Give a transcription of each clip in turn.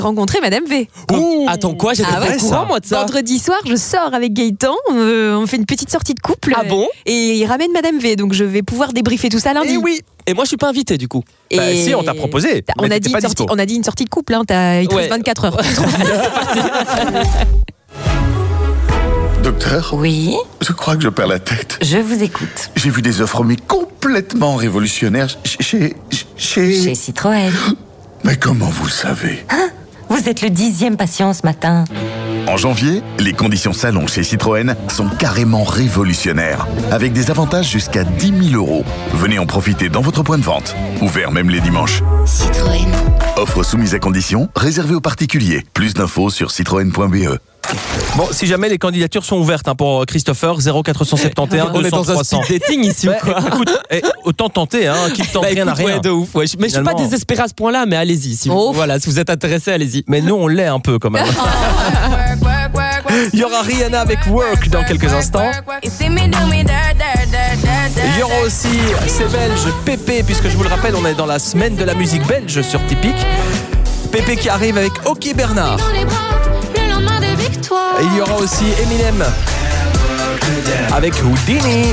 rencontré Madame V. Attends, quoi? J'étais pas au courant, moi, de ça. Vendredi soir, je sors avec Gaëtan, on fait une petite sortie de couple. Ah bon? Et il ramène Madame V, donc je vais pouvoir débriefer tout ça lundi. Et oui. Et moi, je suis pas invité, du coup. Et si, on t'a proposé. On a dit une sortie de couple, hein, il te reste 24 heures. Docteur ? Oui, Je crois que je perds la tête. je vous écoute. J'ai vu des offres mais complètement révolutionnaires chez... Chez Citroën. Mais comment vous savez ? Vous êtes le 10e patient ce matin. En janvier, les conditions salon chez Citroën sont carrément révolutionnaires, avec des avantages jusqu'à 10 000 €. Venez en profiter dans votre point de vente, ouvert même les dimanches. Citroën. Offre soumise à conditions, réservée aux particuliers. Plus d'infos sur citroën.be. Bon, si jamais les candidatures sont ouvertes pour Christopher, 0471 On est dans un 200 speed dating ici ou quoi? Écoute, autant tenter, qui tente rien à rien. Ouais, de ouf. Ouais. Mais je suis pas Finalement. désespéré à ce point-là, mais allez-y. Si vous êtes intéressé, allez-y. Mais nous, on l'est un peu quand même. Il y aura Rihanna avec Work dans quelques instants. Il y aura aussi, c'est belge, Pépé, puisque je vous le rappelle, on est dans la semaine de la musique belge sur Typique. Pépé qui arrive avec Ok Bernard. Et il y aura aussi Eminem avec Houdini.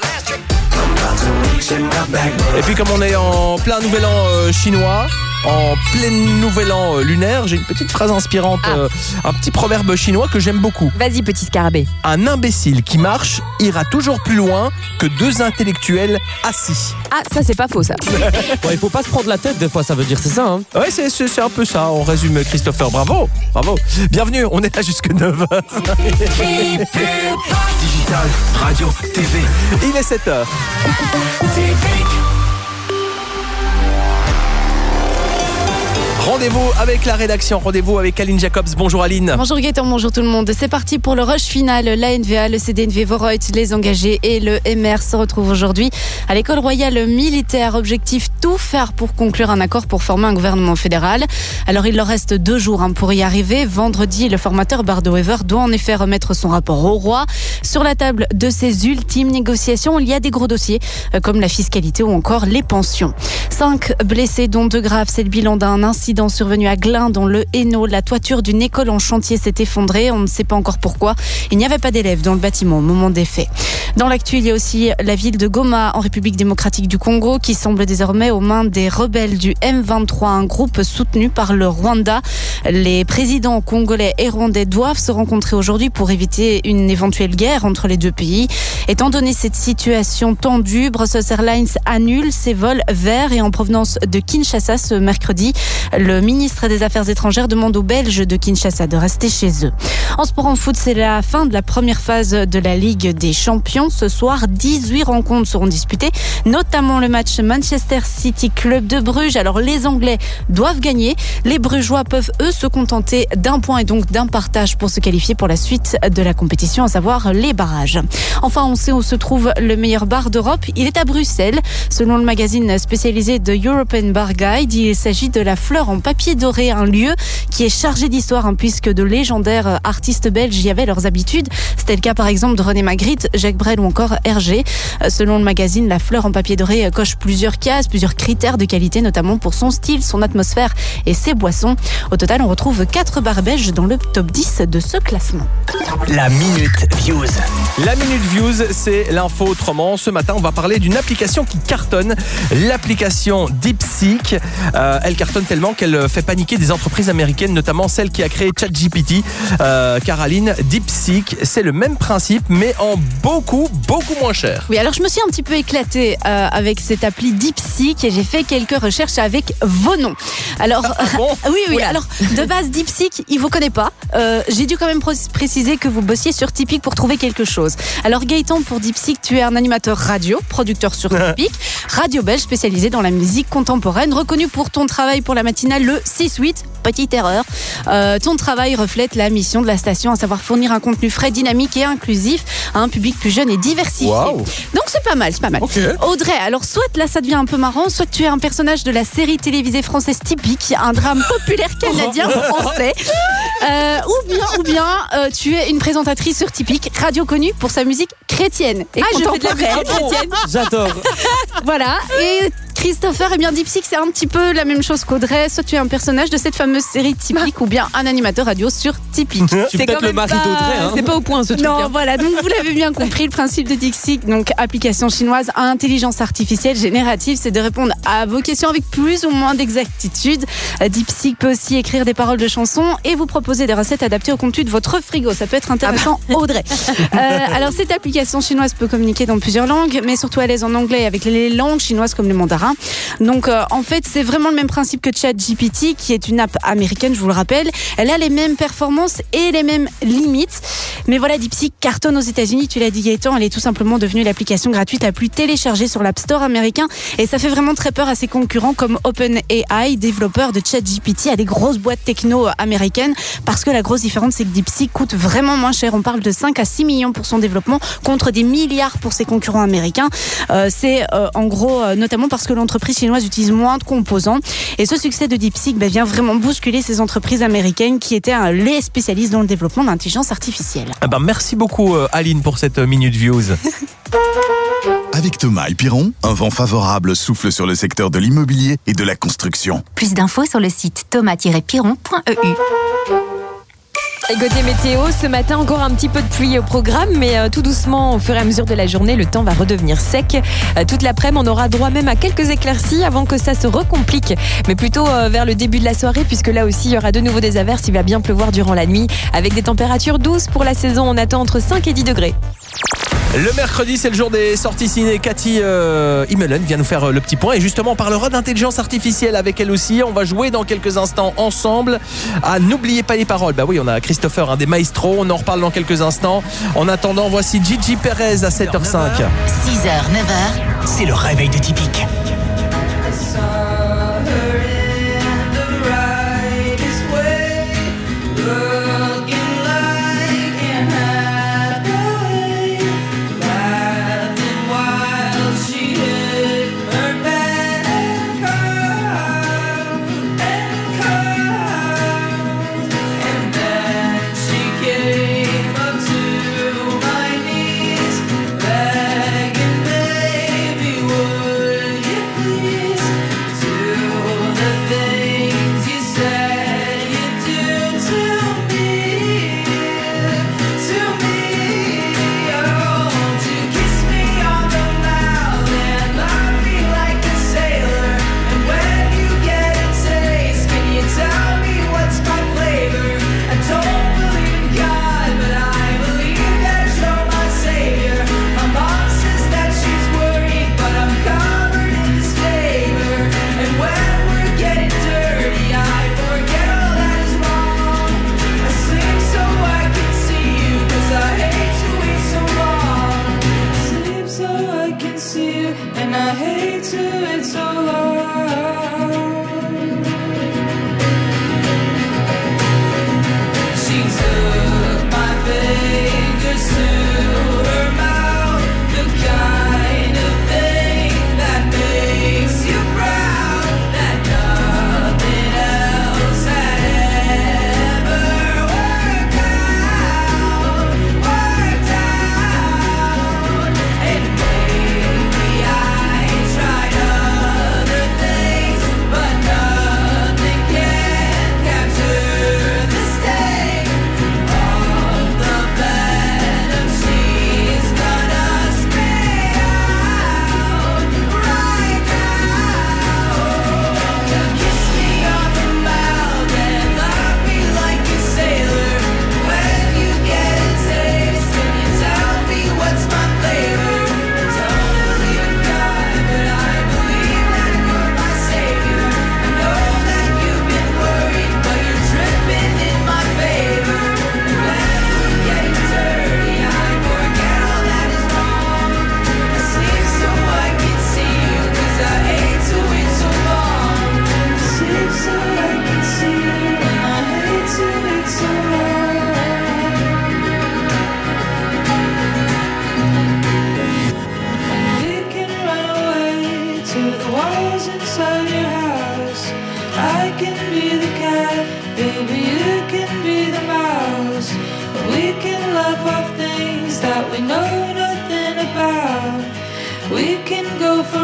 Et puis comme on est en plein nouvel an chinois, en plein nouvel an lunaire, j'ai une petite phrase inspirante, un petit proverbe chinois que j'aime beaucoup. Vas-y, petit scarabée. Un imbécile qui marche ira toujours plus loin que deux intellectuels assis. Ah, ça c'est pas faux ça. Il faut pas se prendre la tête des fois, ça veut dire, c'est ça. Ouais, c'est un peu ça. On résume, Christopher. Bravo. Bienvenue, on est là jusque 9h. Digital, radio, TV. Il est 7h. Rendez-vous avec la rédaction, rendez-vous avec Aline Jacobs. Bonjour Aline. Bonjour Gaëtan, bonjour tout le monde. C'est parti pour le rush final. L'ANVA, le CDNV Vorreut, les engagés et le MR se retrouvent aujourd'hui à l'école royale militaire. Objectif, tout faire pour conclure un accord pour former un gouvernement fédéral. Alors il leur reste 2 jours pour y arriver. Vendredi, le formateur Bardo Wever doit en effet remettre son rapport au roi. Sur la table de ces ultimes négociations, il y a des gros dossiers comme la fiscalité ou encore les pensions. 5 blessés dont 2 graves, c'est le bilan d'un incident survenu à Glun dans le Hainaut. La toiture d'une école en chantier s'est effondrée. On ne sait pas encore pourquoi. Il n'y avait pas d'élèves dans le bâtiment au moment des faits. Dans l'actu, il y a aussi la ville de Goma en République démocratique du Congo qui semble désormais aux mains des rebelles du M23, un groupe soutenu par le Rwanda. Les présidents congolais et rwandais doivent se rencontrer aujourd'hui pour éviter une éventuelle guerre entre les deux pays. Étant donné cette situation tendue, Brussels Airlines annule ses vols vers et en provenance de Kinshasa ce mercredi. Le ministre des Affaires étrangères demande aux Belges de Kinshasa de rester chez eux. En sport en foot, c'est la fin de la première phase de la Ligue des Champions. Ce soir, 18 rencontres seront disputées, notamment le match Manchester City Club de Bruges. Alors les Anglais doivent gagner. Les Brugeois peuvent eux se contenter d'un point et donc d'un partage pour se qualifier pour la suite de la compétition, à savoir les barrages. Enfin, on sait où se trouve le meilleur bar d'Europe. Il est à Bruxelles. Selon le magazine spécialisé The European Bar Guide, il s'agit de la Fleur en papier doré, un lieu qui est chargé d'histoire puisque de légendaires artistes belges y avaient leurs habitudes. C'était le cas par exemple de René Magritte, Jacques Brel ou encore Hergé. Selon le magazine, la Fleur en papier doré coche plusieurs cases, plusieurs critères de qualité, notamment pour son style, son atmosphère et ses boissons. Au total, on retrouve 4 bars belges dans le top 10 de ce classement. La Minute Views. La Minute Views, c'est l'info autrement. Ce matin, on va parler d'une application qui cartonne, l'application DeepSeek. Elle cartonne tellement qu'elle fait paniquer des entreprises américaines, notamment celle qui a créé ChatGPT. Caroline, DeepSeek, c'est le même principe, mais en beaucoup moins cher. Oui, alors je me suis un petit peu éclatée avec cette appli DeepSeek et j'ai fait quelques recherches avec vos noms. Alors, oui, alors de base, DeepSeek, il vous connaît pas. J'ai dû quand même préciser que vous bossiez sur Typique pour trouver quelque chose. Alors Gaëtan, pour DeepSeek, tu es un animateur radio, producteur sur Typique, radio belge spécialisé dans la musique contemporaine, reconnu pour ton travail pour la matinale le 6-8, petite erreur. Ton travail reflète la mission de la station, à savoir fournir un contenu frais, dynamique et inclusif à un public plus jeune et diversifié. Wow. Donc c'est pas mal. Okay. Audrey, alors soit là ça devient un peu marrant, soit tu es un personnage de la série télévisée française Typique, un drame populaire canadien français, ou bien tu es une présentatrice sur Typique, radio connue pour sa musique chrétienne et je fais de la musique chrétienne. J'adore. Voilà, et Christopher, eh bien DeepSeek, c'est un petit peu la même chose qu'Audrey. Soit tu es un personnage de cette fameuse série typique ou bien un animateur radio sur Typique. C'est peut-être le mari d'Audrey. Hein. C'est pas au point ce truc. Non, voilà, donc vous l'avez bien compris, le principe de DeepSeek, donc application chinoise à intelligence artificielle générative, c'est de répondre à vos questions avec plus ou moins d'exactitude. DeepSeek peut aussi écrire des paroles de chansons et vous proposer des recettes adaptées au contenu de votre frigo. Ça peut être intéressant, Audrey. Alors cette application chinoise peut communiquer dans plusieurs langues, mais surtout à l'aise en anglais avec les langues chinoises comme le mandarin. Donc en fait, c'est vraiment le même principe que ChatGPT, qui est une app américaine, je vous le rappelle. Elle a les mêmes performances et les mêmes limites. Mais voilà, DeepSeek cartonne aux États-Unis, tu l'as dit Gaëtan, elle est tout simplement devenue l'application gratuite la plus téléchargée sur l'App Store américain et ça fait vraiment très peur à ses concurrents comme OpenAI, développeur de ChatGPT, à des grosses boîtes techno américaines, parce que la grosse différence c'est que DeepSeek coûte vraiment moins cher. On parle de 5 à 6 millions pour son développement contre des milliards pour ses concurrents américains. C'est en gros notamment parce que l'entreprise chinoise utilise moins de composants et ce succès de DeepSeek vient vraiment bousculer ces entreprises américaines qui étaient les spécialistes dans le développement d'intelligence artificielle. Merci beaucoup Aline pour cette Minute Views. Avec Thomas et Piron, un vent favorable souffle sur le secteur de l'immobilier et de la construction. Plus d'infos sur le site thomas-piron.eu. Et côté météo, ce matin encore un petit peu de pluie au programme, mais tout doucement au fur et à mesure de la journée, le temps va redevenir sec. Toute l'après-midi, on aura droit même à quelques éclaircies avant que ça se recomplique, mais plutôt vers le début de la soirée, puisque là aussi il y aura de nouveau des averses. Il va bien pleuvoir durant la nuit, avec des températures douces pour la saison. On attend entre 5 et 10 degrés. Le mercredi, c'est le jour des sorties ciné. Cathy Immelen vient nous faire le petit point et justement on parlera d'intelligence artificielle avec elle aussi. On va jouer dans quelques instants ensemble à N'oubliez pas les paroles. Bah oui, on a Christopher, un des maestros, on en reparle dans quelques instants. En attendant, voici Gigi Perez à 7h05. 6h, 9h, c'est le réveil de Typique.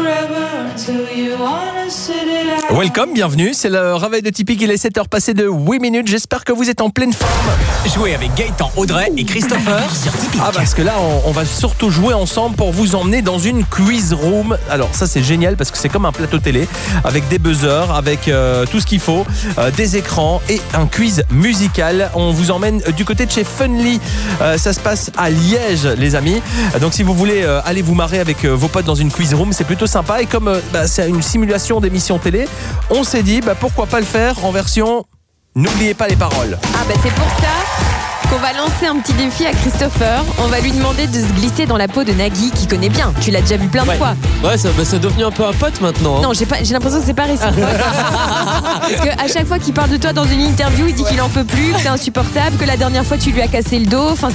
Welcome, bienvenue, c'est le réveil de Tipeee, il est 7h passé de 8 minutes, j'espère que vous êtes en pleine forme. Jouez avec Gaëtan, Audrey et Christopher sur Tipeee. Ah parce que là on va surtout jouer ensemble pour vous emmener dans une quiz room. Alors ça c'est génial parce que c'est comme un plateau télé avec des buzzers, avec tout ce qu'il faut, des écrans et un quiz musical. On vous emmène du côté de chez Funly, ça se passe à Liège les amis. Donc si vous voulez aller vous marrer avec vos potes dans une quiz room, c'est plutôt sympa. Et comme c'est une simulation d'émission télé, on s'est dit pourquoi pas le faire en version n'oubliez pas les paroles. Ah c'est pour ça qu'on va lancer un petit défi à Christopher. On va lui demander de se glisser dans la peau de Nagui qui connaît bien. Tu l'as déjà vu plein de fois. Ouais, c'est devenu un peu un pote maintenant. Hein. Non, j'ai l'impression que c'est pas réciproque. Parce qu'à chaque fois qu'il parle de toi dans une interview, il dit qu'il en peut plus, que t'es insupportable, que la dernière fois tu lui as cassé le dos. Enfin,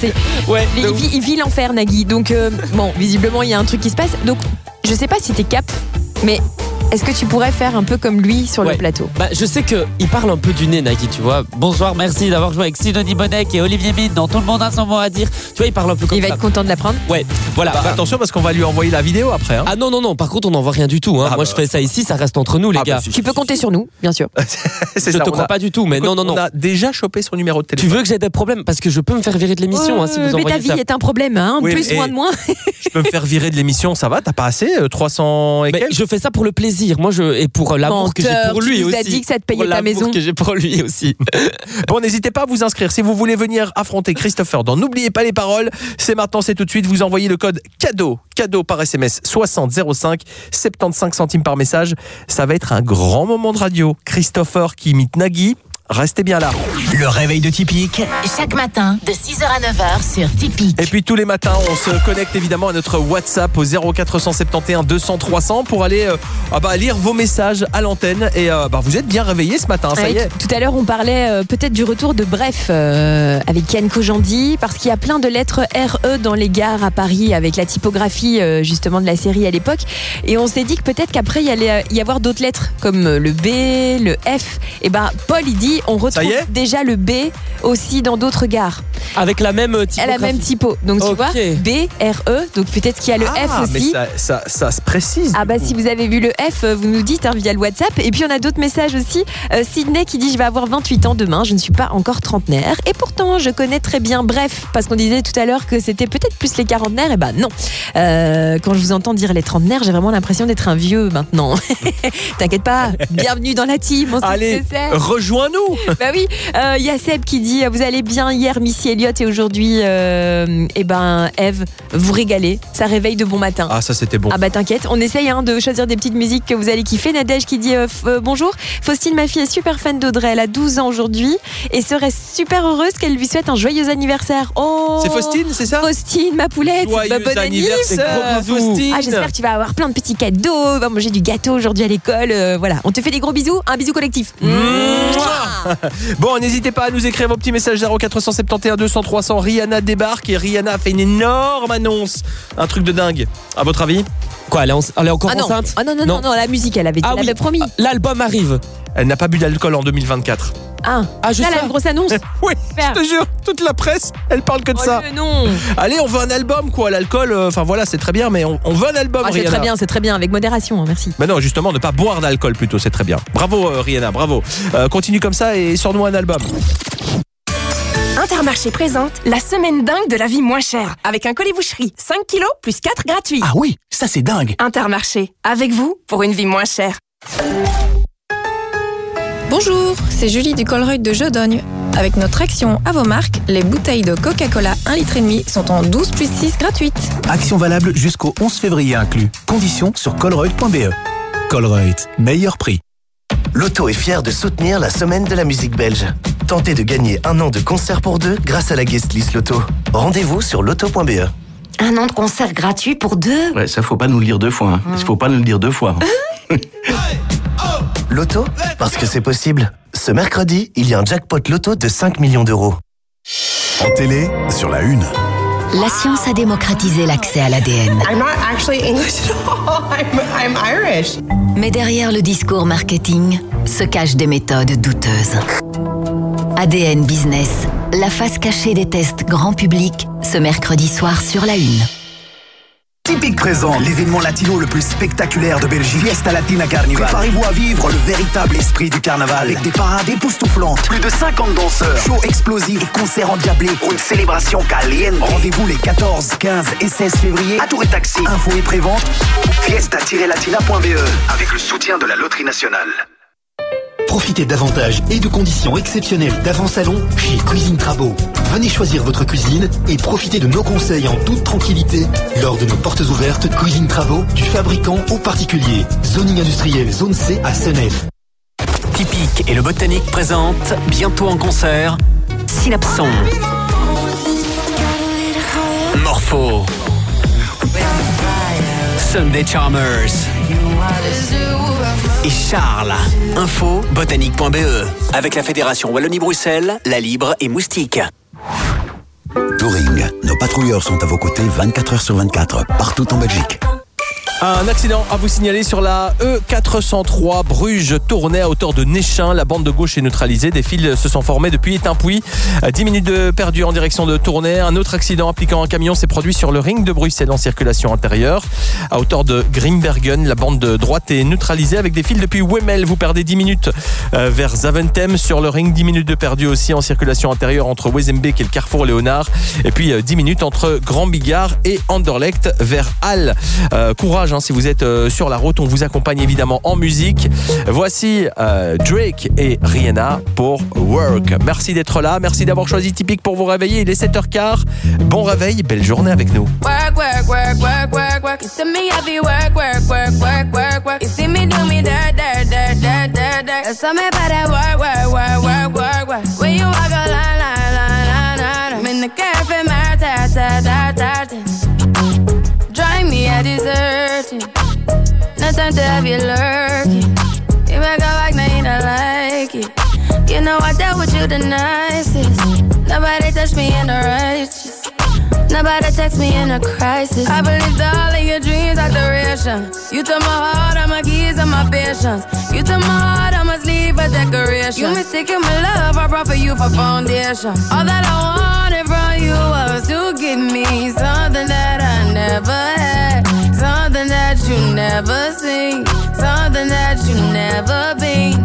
il vit l'enfer, Nagui. Donc, visiblement, il y a un truc qui se passe. Donc, je sais pas si t'es cap, mais est-ce que tu pourrais faire un peu comme lui sur le plateau ? Je sais qu'il parle un peu du nez, Nagui, tu vois. Bonsoir, merci d'avoir joué avec Sidonie Bonnec et Olivier Mine dans Tout le monde a son mot à dire. Tu vois, il parle un peu comme ça. Il va être content de l'apprendre. Ouais, voilà. Attention parce qu'on va lui envoyer la vidéo après. Hein. Ah non, par contre on n'en voit rien du tout. Hein. Moi je fais ça ici, ça reste entre nous les gars. Tu peux compter sur nous, bien sûr. Je te crois pas du tout, mais non. On a déjà chopé son numéro de téléphone. Tu veux que j'ai des problèmes ? Parce que je peux me faire virer de l'émission si vous envoyez ça. Mais ta vie est un problème, hein. Oui, plus, moins de moins. Je peux me faire virer de l'émission, ça va ? T'as pas assez 300 et quelques ? Je fais ça pour le plaisir. Moi et pour l'amour que j'ai pour lui aussi. Tu nous as dit que ça te payait ta maison. L'amour que j'ai pour lui aussi. Bon, n'hésitez pas à vous inscrire. Si vous voulez venir affronter Christopher dans N'oubliez pas les paroles, c'est maintenant, c'est tout de suite. Vous envoyez le code cadeau par SMS 60 05 75 centimes par message. Ça va être un grand moment de radio. Christopher qui imite Nagui. Restez bien là. Le réveil de Tipeee. Chaque matin, de 6h à 9h sur Tipeee. Et puis tous les matins, on se connecte évidemment à notre WhatsApp au 0471 200 300 pour aller lire vos messages à l'antenne. Et vous êtes bien réveillés ce matin, ça y est. Tout à l'heure, on parlait peut-être du retour de Bref avec Yann Kojandi, parce qu'il y a plein de lettres RE dans les gares à Paris avec la typographie justement de la série à l'époque. Et on s'est dit que peut-être qu'après, il y allait y avoir d'autres lettres comme le B, le F. Et Paul, il dit on retrouve déjà le B aussi dans d'autres gares. Avec la même typographie. La même typo. Donc tu vois, B, R, E. Donc peut-être qu'il y a le F aussi. Mais ça se précise. Si vous avez vu le F, vous nous dites via le WhatsApp. Et puis on a d'autres messages aussi. Sydney qui dit je vais avoir 28 ans demain, je ne suis pas encore trentenaire. Et pourtant, je connais très bien Bref, parce qu'on disait tout à l'heure que c'était peut-être plus les quarantenaires. Et non. Quand je vous entends dire les trentenaires, j'ai vraiment l'impression d'être un vieux maintenant. T'inquiète pas, bienvenue dans la team. On sait ce que c'est. Rejoins-nous. Oui, y a Seb qui dit vous allez bien hier Missy Elliott et aujourd'hui Eve, vous régalez, ça réveille de bon matin. Ah ça c'était bon. T'inquiète, on essaye de choisir des petites musiques que vous allez kiffer. Nadège qui dit bonjour, Faustine ma fille est super fan d'Audrey, elle a 12 ans aujourd'hui et serait super heureuse qu'elle lui souhaite un joyeux anniversaire. Oh, c'est Faustine, c'est ça ? Faustine ma poulette, bon anniversaire Faustine. J'espère que tu vas avoir plein de petits cadeaux, va manger du gâteau aujourd'hui à l'école, voilà. On te fait des gros bisous, un bisou collectif. Bon, n'hésitez pas à nous écrire vos petits messages 0471 200 300. Rihanna débarque et Rihanna a fait une énorme annonce. Un truc de dingue. À votre avis ? Quoi, elle est encore enceinte ? Non, la musique, elle avait promis. L'album arrive. Elle n'a pas bu d'alcool en 2024. Ça, la grosse annonce. Oui, je te jure, toute la presse, elle parle que de ça. Non. Allez, on veut un album, quoi. L'alcool, c'est très bien, mais on veut un album, Rihanna. C'est très bien, avec modération, merci. Mais non, justement, ne pas boire d'alcool plutôt, c'est très bien. Bravo, Rihanna, bravo. Continue comme ça et sors-nous un album. Intermarché présente la semaine dingue de la vie moins chère. Avec un colis boucherie, 5 kilos plus 4 gratuits. Ah oui, ça c'est dingue. Intermarché, avec vous pour une vie moins chère. Bonjour, c'est Julie du Colruyt de Jodogne. Avec notre action à vos marques, les bouteilles de Coca-Cola 1,5 litre sont en 12 plus 6 gratuites. Action valable jusqu'au 11 février inclus. Conditions sur colruyt.be. Colruyt, meilleur prix. Loto est fier de soutenir la semaine de la musique belge. Tentez de gagner 1 an de concert pour 2 grâce à la guest list Loto. Rendez-vous sur loto.be. 1 an de concert gratuit pour 2 ? Ouais, ça faut pas nous le dire 2 fois. Il faut pas nous le dire 2 fois. Loto, parce que c'est possible. Ce mercredi, il y a un jackpot Loto de 5 millions d'euros. En télé, sur la une. La science a démocratisé l'accès à l'ADN. I'm not actually English at all. I'm Irish. Mais derrière le discours marketing se cachent des méthodes douteuses. ADN Business, la face cachée des tests grand public, ce mercredi soir sur la une. Typique présente l'événement latino le plus spectaculaire de Belgique, Fiesta Latina Carnival. Préparez-vous à vivre le véritable esprit du carnaval avec des parades époustouflantes, plus de 50 danseurs, shows explosifs et concerts endiablés pour une célébration caliente. Rendez-vous les 14, 15 et 16 février à Tour et Taxi. Info et prévente fiesta-latina.be avec le soutien de la Loterie Nationale. Profitez davantage et de conditions exceptionnelles d'avant-salon chez Cuisine Trabot. Venez choisir votre cuisine et profitez de nos conseils en toute tranquillité lors de nos portes ouvertes Cuisine Trabot, du fabricant au particulier. Zoning industriel zone C à Senef. Typique et le Botanique présentent bientôt en concert Synapson, Morpho, Sunday Charmers et Charles. Info botanique.be avec la Fédération Wallonie-Bruxelles, La Libre et Moustique. Touring, nos patrouilleurs sont à vos côtés 24 heures sur 24, partout en Belgique. Un accident à vous signaler sur la E403 Bruges-Tournai à hauteur de Néchin. La bande de gauche est neutralisée. Des fils se sont formés depuis Étampouy. 10 minutes de perdu en direction de Tournai. Un autre accident impliquant un camion s'est produit sur le ring de Bruxelles en circulation intérieure. À hauteur de Grimbergen, la bande de droite est neutralisée avec des fils depuis Wemmel. Vous perdez 10 minutes vers Zaventem sur le ring. 10 minutes de perdu aussi en circulation intérieure entre Wezembeek et le carrefour Léonard. Et puis 10 minutes entre Grand Bigard et Anderlecht vers Halle. Courage si vous êtes sur la route, on vous accompagne évidemment en musique. Voici Drake et Rihanna pour Work. Merci d'être là, merci d'avoir choisi Typique pour vous réveiller. Il est 7h15. Bon réveil, belle journée avec nous. Work, work, work, work, work, work. You see me heavy work, work, work, work, work, work. You see me do me dirt, dirt, dirt, dirt, dirt, dirt. There's something about that work, work, work, work, work, work. When you walk a line, line, line, line, line. I'm in the cafe, my ta, ta, ta, ta, ta. Drive me a deserting. No time to have you lurking. You make a like, now you don't like it. You know I dealt with you the nicest. Nobody touched me in the righteous. Nobody text me in a crisis. I believed all of your dreams are duration. You took my heart, all my keys, and my patience. You took my heart, I must leave a decoration. You mistaken my love, I brought for you for foundation. All that I wanted from you was to give me something that I never had. Something that you never seen. Something that you never been.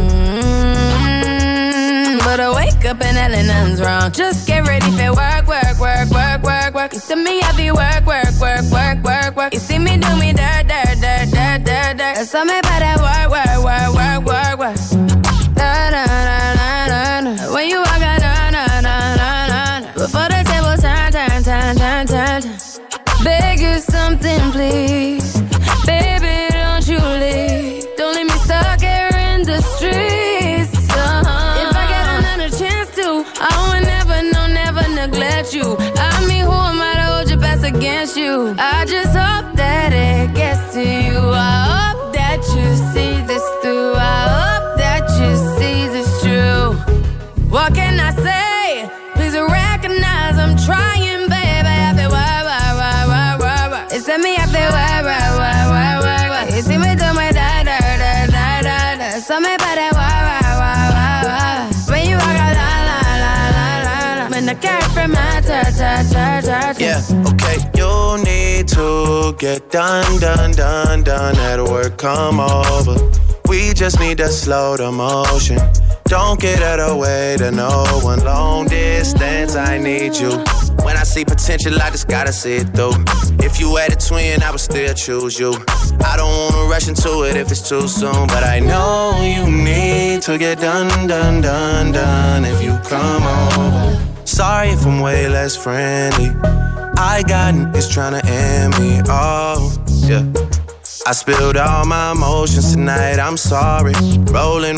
But I wake up and hell nothing's wrong. Just get ready for work, work, work, work, work, work. You see me heavy work, work, work, work, work, work. You see me do me dirt, dirt, dirt, dirt, dirt, dirt. There's something about that work, work, work, work, work, work. Da, da, da, da, da, da. When you walk out, da, da, da, da, da. Before the table turn, turn, turn, turn, turn, turn. Beg you something, please. Baby, don't you leave. Don't leave me stuck here in the streets. If I get another chance to, I would never, no, never neglect you. I mean, who am I to hold your best against you? I just hope that it gets to you. I hope that you see this through. I hope that you see this true. What can I say? Please recognize I'm trying, baby. I feel why. It's me, I feel why. You see me do my da da da da da da. So me about that why. When you walk out, la la la la la. When the cat from my ta. Yeah, okay. You need to get done at work. Come over. We just need to slow the motion. Don't get out of the way to no one. Long distance, I need you. When I see potential, I just gotta see it through. If you had a twin, I would still choose you. I don't wanna rush into it if it's too soon, but I know you need to get done if you come over. Sorry if I'm way less friendly. I got niggas tryna end me off, yeah. I spilled all my emotions tonight, I'm sorry. Rolling.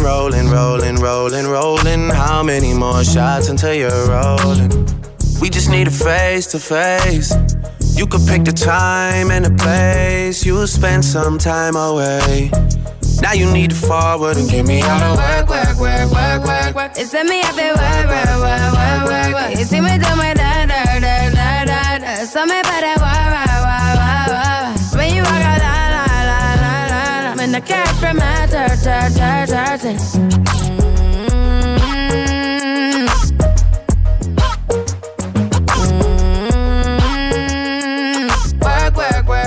How many more shots until you're rolling? We just need a face to face. You could pick the time and the place. You'll spend some time away. Now you need to forward and give me all the work. It's me, I feel work. You see me do my da. So me about that work. When you walk out, la. When the cat from my ta. Work.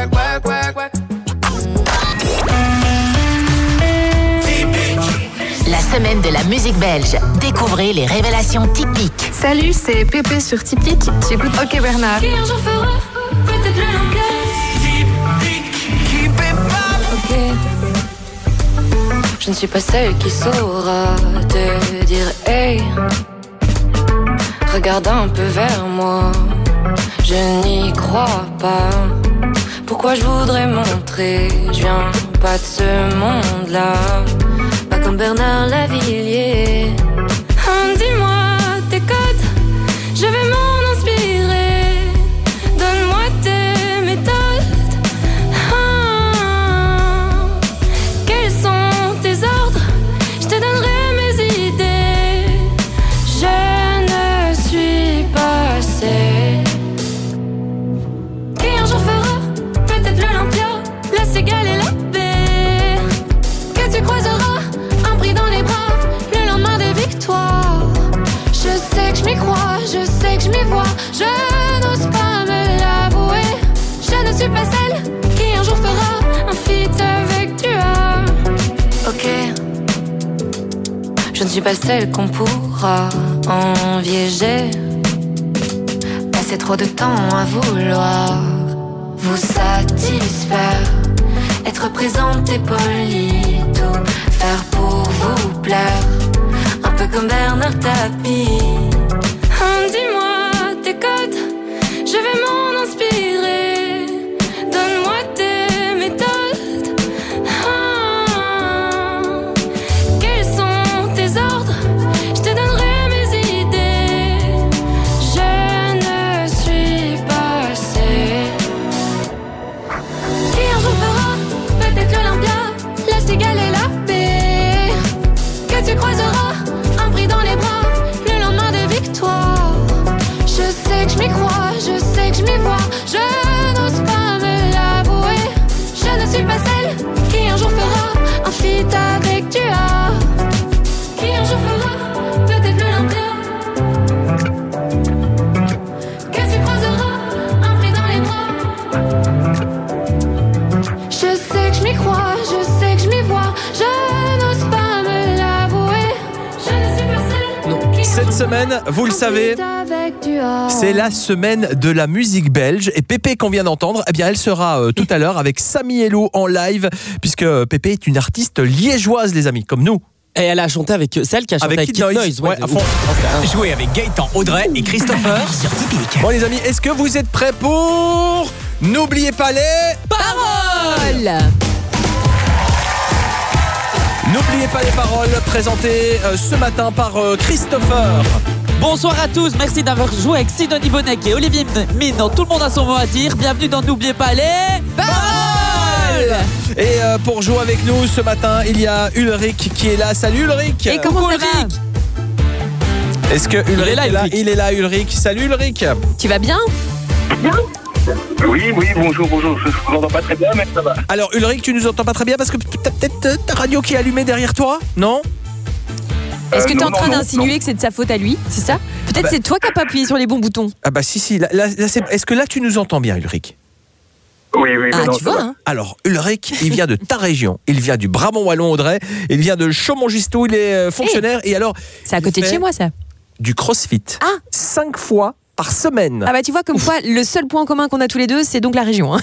belge. Découvrez les révélations typiques. Salut, c'est Pépé sur Typique. J'écoute OK Bernard. Qui un jour fera peut-être le langage. Ok. Je ne suis pas celle qui saura te dire hey. Regarde un peu vers moi. Je n'y crois pas. Pourquoi je voudrais montrer? Je viens pas de ce monde-là. Pas comme Bernard Lavillier. Dis-moi tes codes, je vais m'en inspirer. Donne-moi tes méthodes. Quels sont tes ordres? Je te donnerai mes idées. Je ne suis pas assez. Qui un jour fera peut-être l'Olympia, la Cigale et la baie. Que tu croiseras un prix dans les bras le lendemain des victoires. Je sais que je m'y crois, je sais que je m'y vois. Je n'ose pas me l'avouer. Je ne suis pas celle qui un jour fera un feat avec Dua. Ok. Je ne suis pas celle qu'on pourra envier. J'ai passé trop de temps à vouloir vous satisfaire, être présente et polie, tout faire pour vous plaire, un peu comme Bernard Tapie. Dis-moi tes codes, je vais m'en inspirer. Donne-moi tes méthodes. Quels sont tes ordres? Je te donnerai mes idées. Je ne suis pas assez. Qui un jour fera peut-être l'Olympia, la Cigale et la paix. Que tu croiseras un prix dans les bras le lendemain des victoires. Je sais que je m'y crois, je sais que je m'y vois. Je n'ose pas me l'avouer. Je ne suis pas celle qui un jour fera un feat avec Dua. Qui un jour fera peut-être l'Olympia. Que tu croiseras un prix dans les bras. Je sais que je m'y crois, je sais que je m'y vois. Je n'ose pas me l'avouer. Je ne suis pas celle qui Cette semaine, vous le savez, c'est la semaine de la musique belge. Et Pépé qu'on vient d'entendre, eh bien, elle sera tout à l'heure avec Samy Hello en live, puisque Pépé est une artiste liégeoise, les amis, comme nous. Et elle a chanté avec celle qui a chanté avec Kid Noise. Ouais, à fond. Jouez avec Gaëtan, Audrey et Christopher sur Typique. Bon, les amis, est-ce que vous êtes prêts pour... N'oubliez pas les... Paroles. N'oubliez pas les paroles présentées ce matin par Christopher. Bonsoir à tous, merci d'avoir joué avec Sidonie Bonnec et Olivier Mine dans Tout le monde a son mot à dire. Bienvenue dans N'oubliez pas les paroles. Et pour jouer avec nous ce matin, il y a Ulrich qui est là. Salut Ulrich. Et comment ça va? Est-ce que Ulrich est là? Il est là, Ulrich. Salut Ulrich. Tu vas bien? Oui, bonjour, je vous entends pas très bien, mais ça va. Alors Ulrich, tu nous entends pas très bien parce que t'as peut-être ta radio qui est allumée derrière toi, non? Est-ce que tu es en train d'insinuer que c'est de sa faute à lui? C'est ça? Peut-être c'est toi qui n'as pas appuyé sur les bons boutons. Ah bah si, là, est-ce que là tu nous entends bien Ulrich? Oui. Ah, tu vois, hein. Alors, Ulrich, il vient de ta région. Il vient du Brabant Wallon, Audrey. Il vient de Chaumont-Gistoux. Il est fonctionnaire. Et alors, c'est à côté de chez moi, ça. Du crossfit. 5 fois par semaine. Ah bah tu vois, comme quoi, le seul point commun qu'on a tous les deux, c'est donc la région. Hein.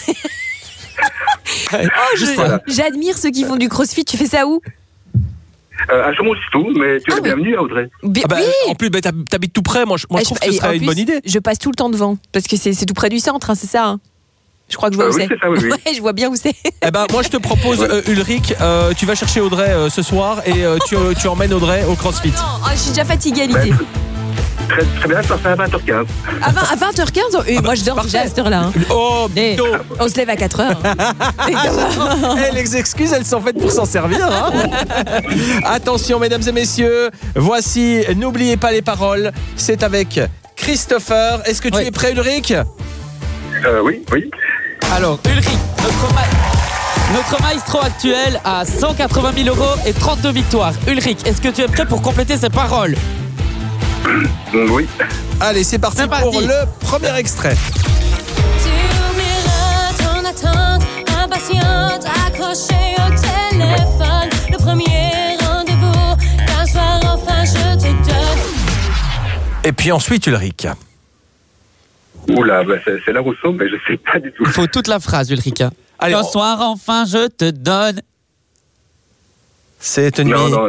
J'admire ceux qui font du crossfit. Tu fais ça où? À Chaumont-Gistoux, mais tu es bienvenue, Audrey. Oui. En plus, t'habites tout près. Moi, je trouve que ce serait une bonne idée. Je passe tout le temps devant. Parce que c'est tout près du centre, hein, c'est ça, hein. Je crois que je vois où c'est. C'est ça, oui. Ouais, je vois bien où c'est. Eh ben, moi, je te propose, Ulrich, tu vas chercher Audrey ce soir et tu emmènes Audrey au CrossFit. Non, je suis déjà fatiguée à l'idée. Très bien, ça fait à 20h15. À 20h15 et moi, je dors déjà à cette heure-là. Hein. Oh, on se lève à 4h. Les excuses, elles sont faites pour s'en servir. Hein. Attention, mesdames et messieurs, voici N'oubliez pas les paroles. C'est avec Christopher. Est-ce que tu es prêt, Ulrich? Oui. Alors, Ulrich, notre maestro actuel a 180 000 € et 32 victoires. Ulrich, est-ce que tu es prêt pour compléter ces paroles? Oui. Allez, c'est parti pour le premier extrait. Tu oublieras ton attente, impatiente, accrochée au téléphone. Le premier rendez-vous, qu'un soir enfin je Et puis ensuite, Ulrich. Oula, c'est la Rousseau, mais je sais pas du tout. Il faut toute la phrase, Ulrich. Allez, Ce soir, enfin, je te donne. C'est une nuit. Non,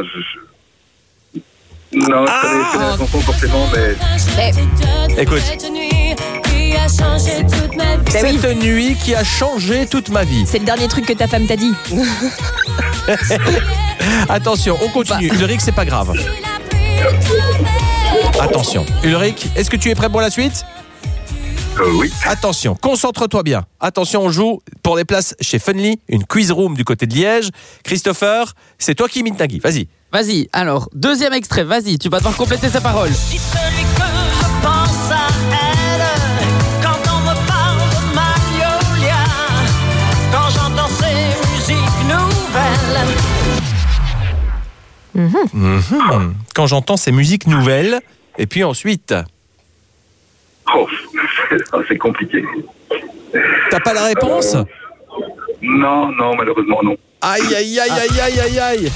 je connais la chanson forcément, mais... Écoute. Bah oui. Cette nuit qui a changé toute ma vie. C'est le dernier truc que ta femme t'a dit. Attention, on continue. Ulrich, c'est pas grave. Attention. Ulrich, est-ce que tu es prêt pour la suite ? Oui. Attention, concentre-toi bien. Attention, on joue pour des places chez Funly, une quiz room du côté de Liège. Christopher, c'est toi qui imites Nagui. Vas-y. Vas-y, alors, deuxième extrait, vas-y, tu vas devoir compléter ces paroles. Si celui que je pense à elle, quand on me parle de Magnolia, quand j'entends ces musiques nouvelles. Quand j'entends ces musiques nouvelles, et puis ensuite... Oh, c'est compliqué. T'as pas la réponse ? Non, malheureusement, non. Aïe, aïe, aïe, aïe, aïe, aïe, aïe.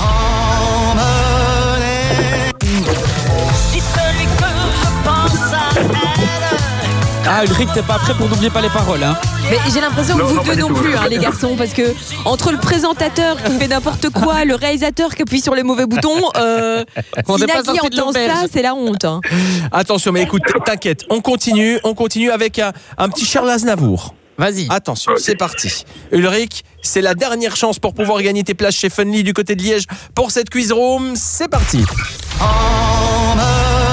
Si celui que je pense à elle. Ah, Ulrich, t'es pas prêt pour n'oublier pas les paroles, hein. Mais j'ai l'impression que Non, vous non, deux pas du non tout. plus, les garçons, parce que entre le présentateur qui fait n'importe quoi, le réalisateur qui appuie sur les mauvais boutons, On si n'est pas Nagui sorti de entend l'auberge. ça, c'est la honte. Hein. Attention, mais écoute, t'inquiète, on continue avec un petit Charles Aznavour. Vas-y. Attention, c'est parti. Ulrich, c'est la dernière chance pour pouvoir gagner tes places chez Funly du côté de Liège pour cette quiz room. C'est parti. Emmenez-moi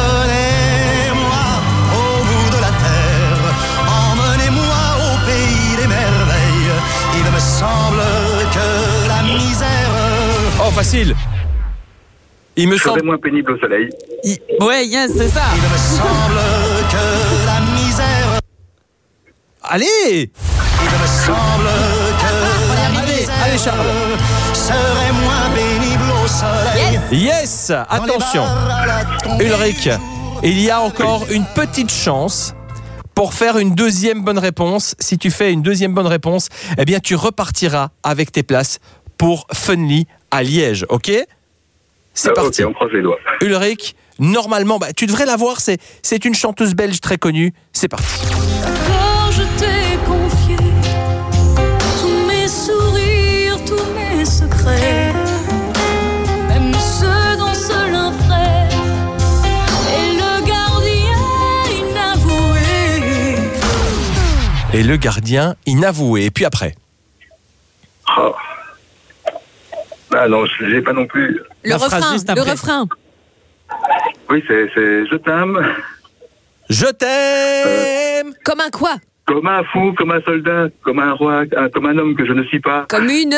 au bout de la terre, emmenez-moi au pays des merveilles. Il me semble que la misère. Oh, facile. Il me Je serai semble... moins pénible au soleil. Ouais, yes, c'est ça. Il me semble que la misère. Allez. Il me semble que la misère. Allez, Charles. Serait moins pénible au soleil. Yes. Attention. Ulrich, il y a encore une petite chance pour faire une deuxième bonne réponse. Si tu fais une deuxième bonne réponse, eh bien, tu repartiras avec tes places pour Funly à Liège, ok ? C'est parti. Ok, on croise les doigts. Ulrich, normalement, tu devrais la voir, c'est une chanteuse belge très connue. C'est parti. Quand je t'ai confié tous mes sourires, tous mes secrets, même ceux dont seul un frère est le gardien inavoué. Et le gardien inavoué. Et puis après. Oh. Ah non, je l'ai pas non plus. Le refrain. Oui, c'est je t'aime. Je t'aime. Comme un quoi ? Comme un fou, comme un soldat, comme un roi, comme un homme que je ne suis pas. Comme une...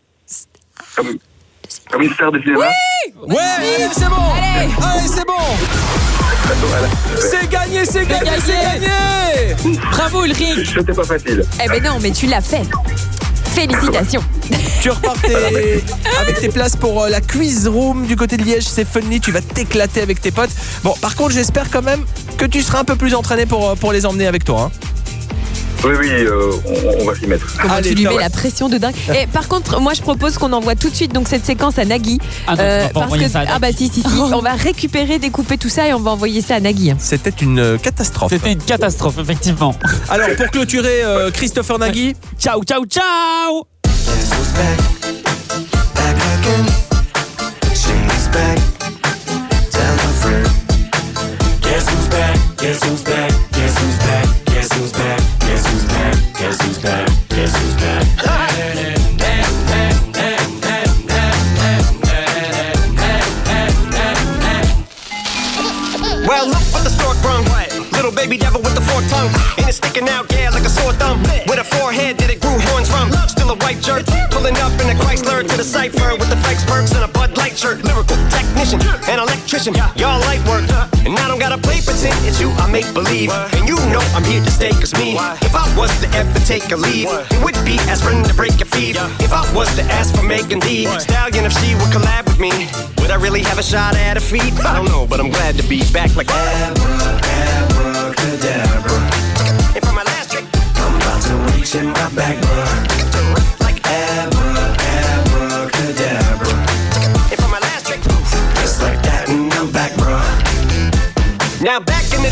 Comme une star de cinéma. Oui. Ouais, c'est bon. Allez, c'est bon. Voilà. C'est gagné, c'est gagné. Bravo, Ulrich. C'était pas facile. Eh ben non, mais tu l'as fait. Félicitations. Tu repartais avec tes places pour la quiz room du côté de Liège, c'est Funly, tu vas t'éclater avec tes potes. Bon, par contre, j'espère quand même que tu seras un peu plus entraîné pour les emmener avec toi. Hein. Oui, on va s'y mettre. Comment Allez, tu lui mets ouais. la pression de dingue. Et par contre, moi je propose qu'on envoie tout de suite donc cette séquence à Nagui. Ah non, tu vas pas envoyer ça à Nagui. Ah bah si. On va récupérer, découper tout ça et on va envoyer ça à Nagui. C'était une catastrophe. C'était une catastrophe, effectivement. Alors, pour clôturer, Christopher Nagui. Ciao, ciao, ciao. Well, look what the stork brung. Little baby devil with the forked tongue. And it's sticking out, yeah, like a sore thumb. With a forehead that it grew horns from. Still a white jerk. Pulling up in a Chrysler to the cypher with the Fikes perks and a Bud Light shirt. Lyrical technician and electrician. Y'all light work. And I don't gotta play pretend. It's you I make believe. And you know I'm here to stay, cause me. If I was to ever take a leave, it would be aspirin to break your feet. If I was to ask for Megan Thee Stallion, if she would collab with me, would I really have a shot at her feet? I don't know, but I'm glad to be back like abracadabra. And for my last trick, I'm about to reach in my back, bruh. Like abracadabra. And for my last trick, just like that, and I'm back, bruh.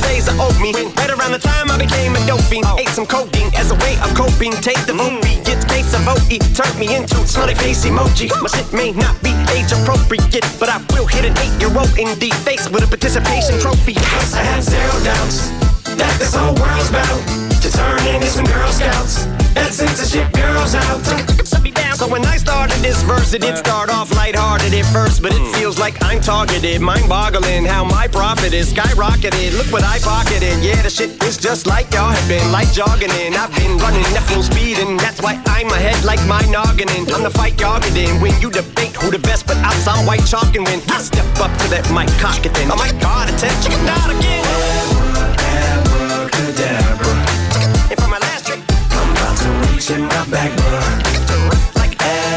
days of old me. Right around the time I became a dope fiend. Ate some codeine as a way of coping. Take the movie, get case of OE. Turned me into smiley face emoji. My shit may not be age appropriate, but I will hit an 8-year-old in the face with a participation trophy. I have zero doubts that this whole world's about to turn into some Girl Scouts. That censorship girls out. So when I started this verse, it did start off lighthearted at first, but it feels like I'm targeted. Mind-boggling how my profit is skyrocketed. Look what I pocketed. Yeah, the shit is just like y'all have been, like jogging in. I've been running at full speed, and that's why I'm ahead like my noggin. I'm the fight y'all get in. When you debate who the best, but I'm some white chalk, and when I step up to that mic, cock it then. Oh my God, attention, not again. Abracadabra. And for my last trick, I'm about to reach in my back, like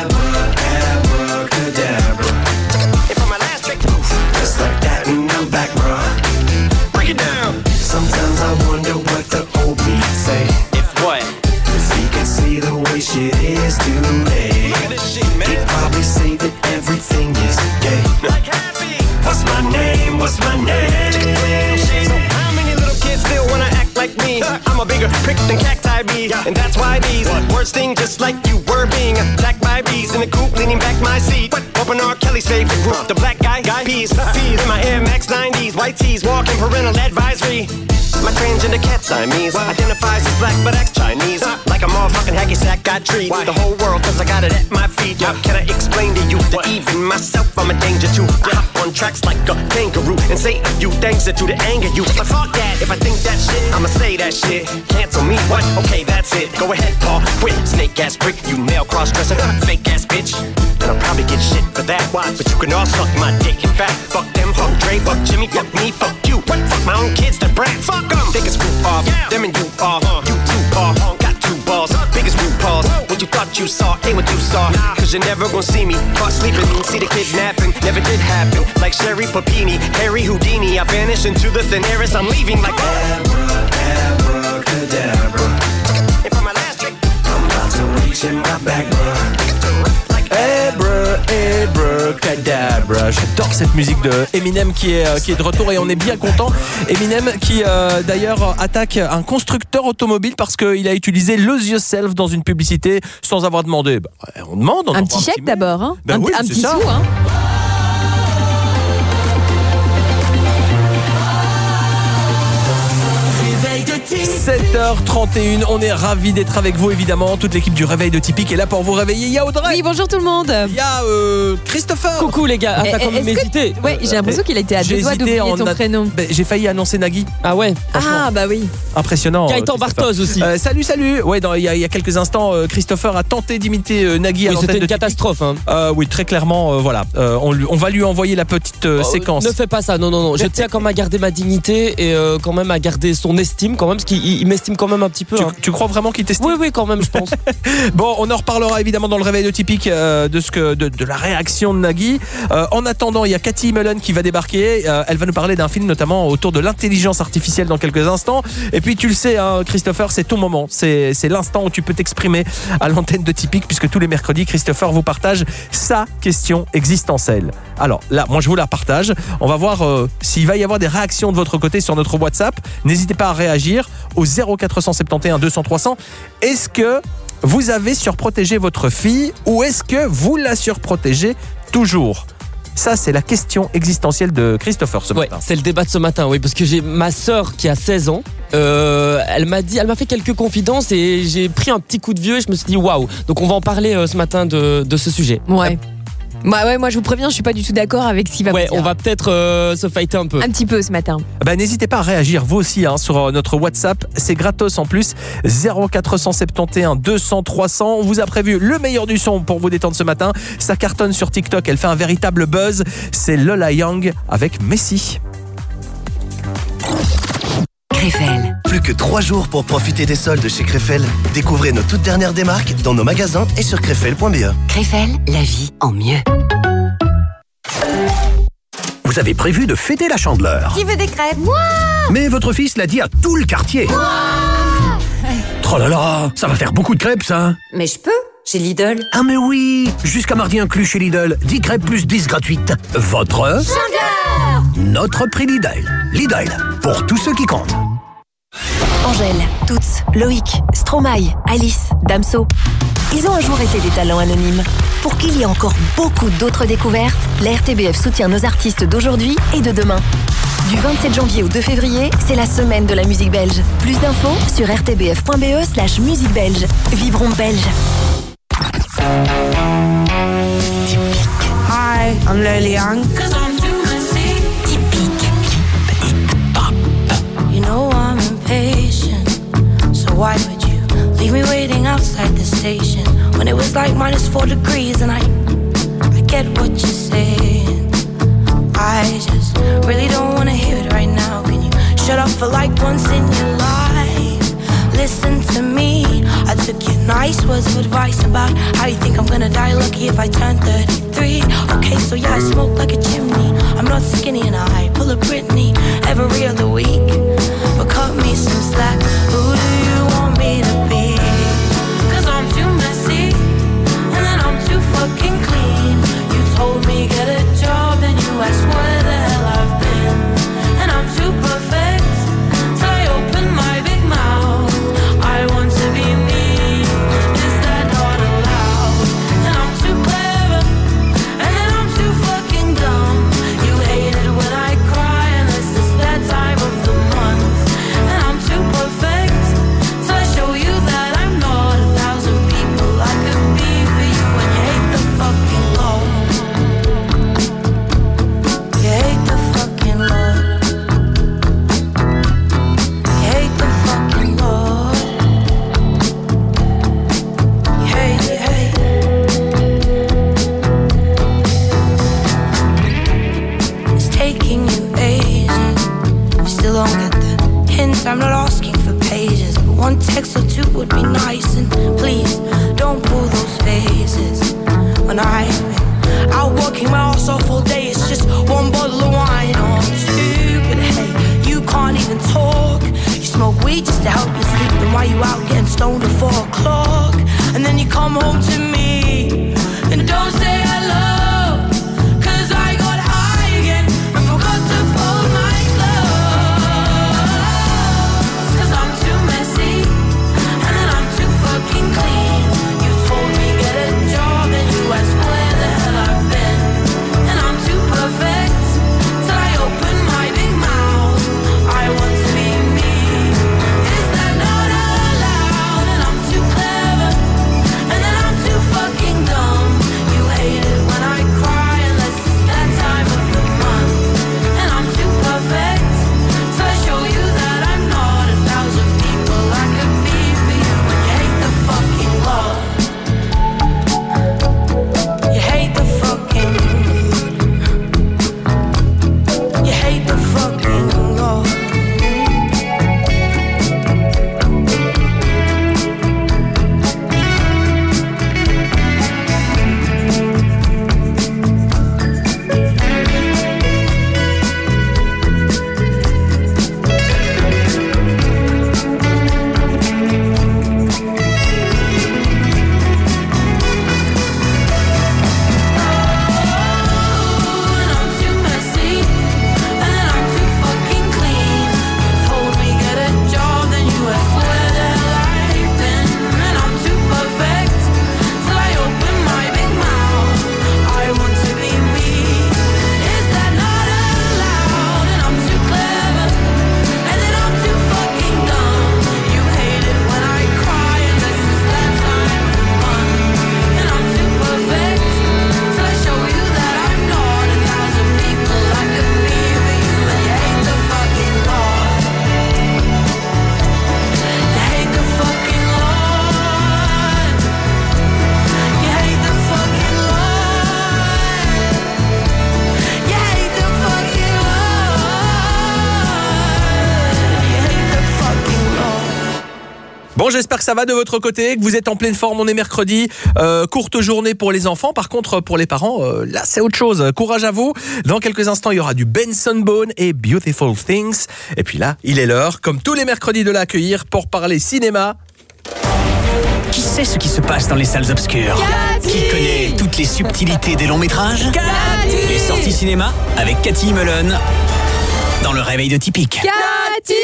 abracadabra. And for my last trick, just like that, and I'm back, bro. Break it down. Sometimes I wonder what the old me say. If what? If he could see the way shit is today. Look at this shit, man. He'd probably say that everything is gay. Like happy. What's my name? What's my name? So how many little kids still wanna act like me? I'm a bigger prick than cacti bee, and that's why these words sting just like you were being attacked by bees in the coop, leaning back my seat. Open R. Kelly's favorite group, the black guy peas. In my Air Max 90s, white tees, walking parental advisory. My transgender cat Siamese identifies as black but acts Chinese. Like a motherfucking hacky sack, I treat the whole world cause I got it at my feet. Can I explain to you that even myself I'm a danger to? I hop on tracks like a kangaroo and say a few things that to the anger you. But fuck that, if I think that shit, I'ma say that shit. Cancel me, what? Okay, that's it. Go ahead, Paul, quit. Snake ass prick, you male cross-dresser, fake ass bitch. And I'll probably get shit for that. Why? But you can all suck my dick. In fact, fuck them, fuck Dre, fuck Jimmy, fuck me, fuck you. What? Fuck my own kids, the brat. Fuck them. Take a screw off. Them and you are. You two are. Got two balls. Biggest root balls. What you thought you saw ain't what you saw. Cause you're never gonna see me caught sleeping. See the kidnapping. Never did happen. Like Sherry Papini, Harry Houdini. I vanish into the thin air as I'm leaving like abracadabra. And for my last trick, I'm about to reach in my back, bro. Abracadabra. J'adore cette musique de Eminem qui est de retour et on est bien content. Eminem qui d'ailleurs attaque un constructeur automobile parce qu'il a utilisé Lose Yourself dans une publicité sans avoir demandé. Bah, on demande. Un petit chèque d'abord, hein. Ben oui, un petit ça. sou, hein. 7h31, on est ravis d'être avec vous évidemment. Toute l'équipe du Réveil de Typique est là pour vous réveiller. Il y a Audrey. Oui, bonjour tout le monde. Il y a Christopher. Coucou les gars, t'as quand même hésité. Ouais, j'ai l'impression qu'il a été à deux doigts d'oublier ton prénom. J'ai failli annoncer Nagui. Ah ouais. Ah bah oui. Impressionnant. Gaëtan Barthoz aussi. Salut. Ouais, il y a quelques instants, Christopher a tenté d'imiter Nagui à l'antenne. C'était une catastrophe. Hein. Oui, très clairement. Voilà. On va lui envoyer la petite séquence. Ne fais pas ça. Non. Je tiens quand même à garder ma dignité et quand même à garder son estime quand même, parce qu'il m'estime quand même un petit peu. Tu crois vraiment qu'il t'estime? Oui, quand même, je pense. Bon, on en reparlera évidemment dans le Réveil de Typique de la réaction de Nagui. En attendant, il y a Cathy Mullen qui va débarquer. Elle va nous parler d'un film notamment autour de l'intelligence artificielle dans quelques instants. Et puis tu le sais, hein, Christopher, c'est ton moment. C'est l'instant où tu peux t'exprimer à l'antenne de Typique, puisque tous les mercredis, Christopher vous partage sa question existentielle. Alors là, moi je vous la partage. On va voir s'il va y avoir des réactions de votre côté sur notre WhatsApp. N'hésitez pas à réagir au 0471 200 300. Est-ce que vous avez surprotégé votre fille ou est-ce que vous la surprotégez toujours? Ça, c'est la question existentielle de Christopher ce matin. C'est le débat de ce matin, oui, parce que j'ai ma sœur qui a 16 ans. Elle m'a fait quelques confidences et j'ai pris un petit coup de vieux et je me suis dit waouh. Donc on va en parler ce matin de ce sujet. Ouais. Moi je vous préviens, je suis pas du tout d'accord avec ce qu'il va vous dire. On va peut-être se fighter un peu. Un petit peu ce matin. N'hésitez pas à réagir vous aussi sur notre WhatsApp, c'est gratos en plus. 0471 200 300. On vous a prévu le meilleur du son pour vous détendre ce matin. Ça cartonne sur TikTok, elle fait un véritable buzz. C'est Lola Young avec Messi. Krefel. Plus que 3 jours pour profiter des soldes chez Krefel. Découvrez nos toutes dernières démarques dans nos magasins et sur krefel.be. Krefel, la vie en mieux. Vous avez prévu de fêter la Chandeleur. Qui veut des crêpes? Moi! Mais votre fils l'a dit à tout le quartier. Moi! Oh là là, ça va faire beaucoup de crêpes ça. Mais je peux, chez Lidl. Ah mais oui, jusqu'à mardi inclus chez Lidl. 10 crêpes plus 10 gratuites. Votre... Chandeleur! Notre prix Lidl. Lidl, pour tous ceux qui comptent. Angèle, Toots, Loïc, Stromae, Alice, Damso. Ils ont un jour été des talents anonymes. Pour qu'il y ait encore beaucoup d'autres découvertes, la RTBF soutient nos artistes d'aujourd'hui et de demain. Du 27 janvier au 2 février, c'est la semaine de la musique belge. Plus d'infos sur rtbf.be/musique belge. Vibrons belge. Hi, I'm Lily Young. You know I'm impatient, so why would you leave me waiting outside the station when it was like -4 degrees? And I get what you're saying. I just really don't wanna hear it right now. Can you shut up for like once in your life? Listen to me. I took your nice words of advice about how you think I'm gonna die lucky if I turn 33. Okay, so yeah, I smoke like a chimney. I'm not skinny and I pull a Britney every other week. But cut me some slack. Who do you want me to be? 'Cause I'm too messy and then I'm too fucking clean. You told me get a job and you asked where the hell I've been. And I'm too perfect till I open my big mouth. I want to be me. Is that not allowed? And I'm too clever and then I'm too fucking dumb. You hate it when I cry unless it's that time of the month. And I'm too perfect till I show you that I'm not 1,000 people I could be for you. And you hate the fucking Lord. You hate the fucking Lord. You hate the fucking Lord. You hate, you hate. It's taking you ages. You still don't get the hint. I'm not asking for pages, but one text or two would be nice. And please don't pull those faces. When I've been out working my ass off all day, it's just one bottle of wine or two. But hey, you can't even talk. You smoke weed just to help you sleep. Then why you out getting stoned at 4 o'clock? And then you come home to me and don't say hello. 'Cause I got high again and forgot to fold my clothes. 'Cause I'm too messy and then I'm too fucking clean. You told me get a job and you asked where the hell I've been. And I'm too perfect till I open my big mouth. I want to be me. Is that not allowed? And I'm too clever and then I'm too fucking dumb. You hate it when I cry unless it's that time of the month. And I'm too perfect till I show you that I'm not 1,000 people I could be for you. And you hate the fucking Lord. You hate the fucking Lord. You hate the fucking Lord. And I'm too messy and then I'm too fucking clean. You told me get a job, then you asked where the hell I've been. And I'm too perfect till I open my big mouth. I want to be me. Is that not allowed? And I'm too clever and then I'm too fucking dumb. You hate it when I cry unless it's that time of the month. And I'm too perfect till I show you that I'm not 1,000 people I could be for you. And you hate the fucking Lord. You hate the fucking Lord. You hate the fucking Lord. You hate the fucking Lord. You hate the fucking Lord. Bon, j'espère que ça va de votre côté, que vous êtes en pleine forme. On est mercredi, courte journée pour les enfants. Par contre, pour les parents, là, c'est autre chose. Courage à vous. Dans quelques instants, il y aura du Benson Boone et Beautiful Things. Et puis là, il est l'heure, comme tous les mercredis, de l'accueillir pour parler cinéma. Qui sait ce qui se passe dans les salles obscures? Qui connaît toutes les subtilités des longs métrages? Les sorties cinéma avec Cathy Melon. dans le réveil de Typique. Cathy!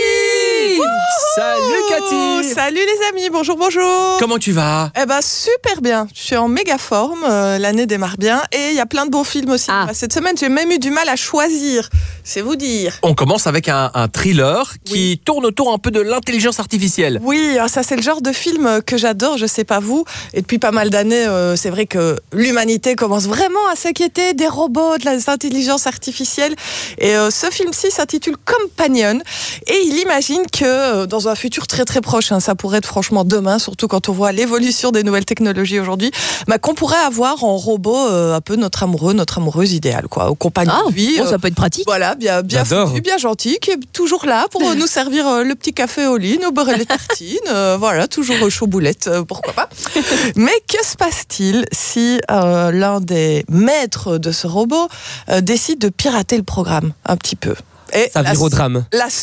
Salut Cathy! Salut les amis, bonjour. Comment tu vas? Eh ben super bien, je suis en méga forme, l'année démarre bien et il y a plein de bons films aussi. Cette semaine, j'ai même eu du mal à choisir, c'est vous dire. On commence avec un thriller qui tourne autour un peu de l'intelligence artificielle. Oui, ça c'est le genre de film que j'adore, je sais pas vous. Et depuis pas mal d'années, c'est vrai que l'humanité commence vraiment à s'inquiéter des robots, de l'intelligence artificielle. Et ce film-ci s'intitule Companion et il imagine que dans un futur très très proche, ça pourrait être franchement demain, surtout quand on voit l'évolution des nouvelles technologies aujourd'hui, qu'on pourrait avoir en robot un peu notre amoureux, notre amoureuse idéale, quoi, au compagnon de vie. Ça peut être pratique. Voilà, bien foutu, bien gentil, qui est toujours là pour nous servir le petit café au lit, nous beurrer les tartines, voilà, toujours chaud boulette, pourquoi pas. Mais que se passe-t-il si l'un des maîtres de ce robot décide de pirater le programme un petit peu? Et ça vire au drame.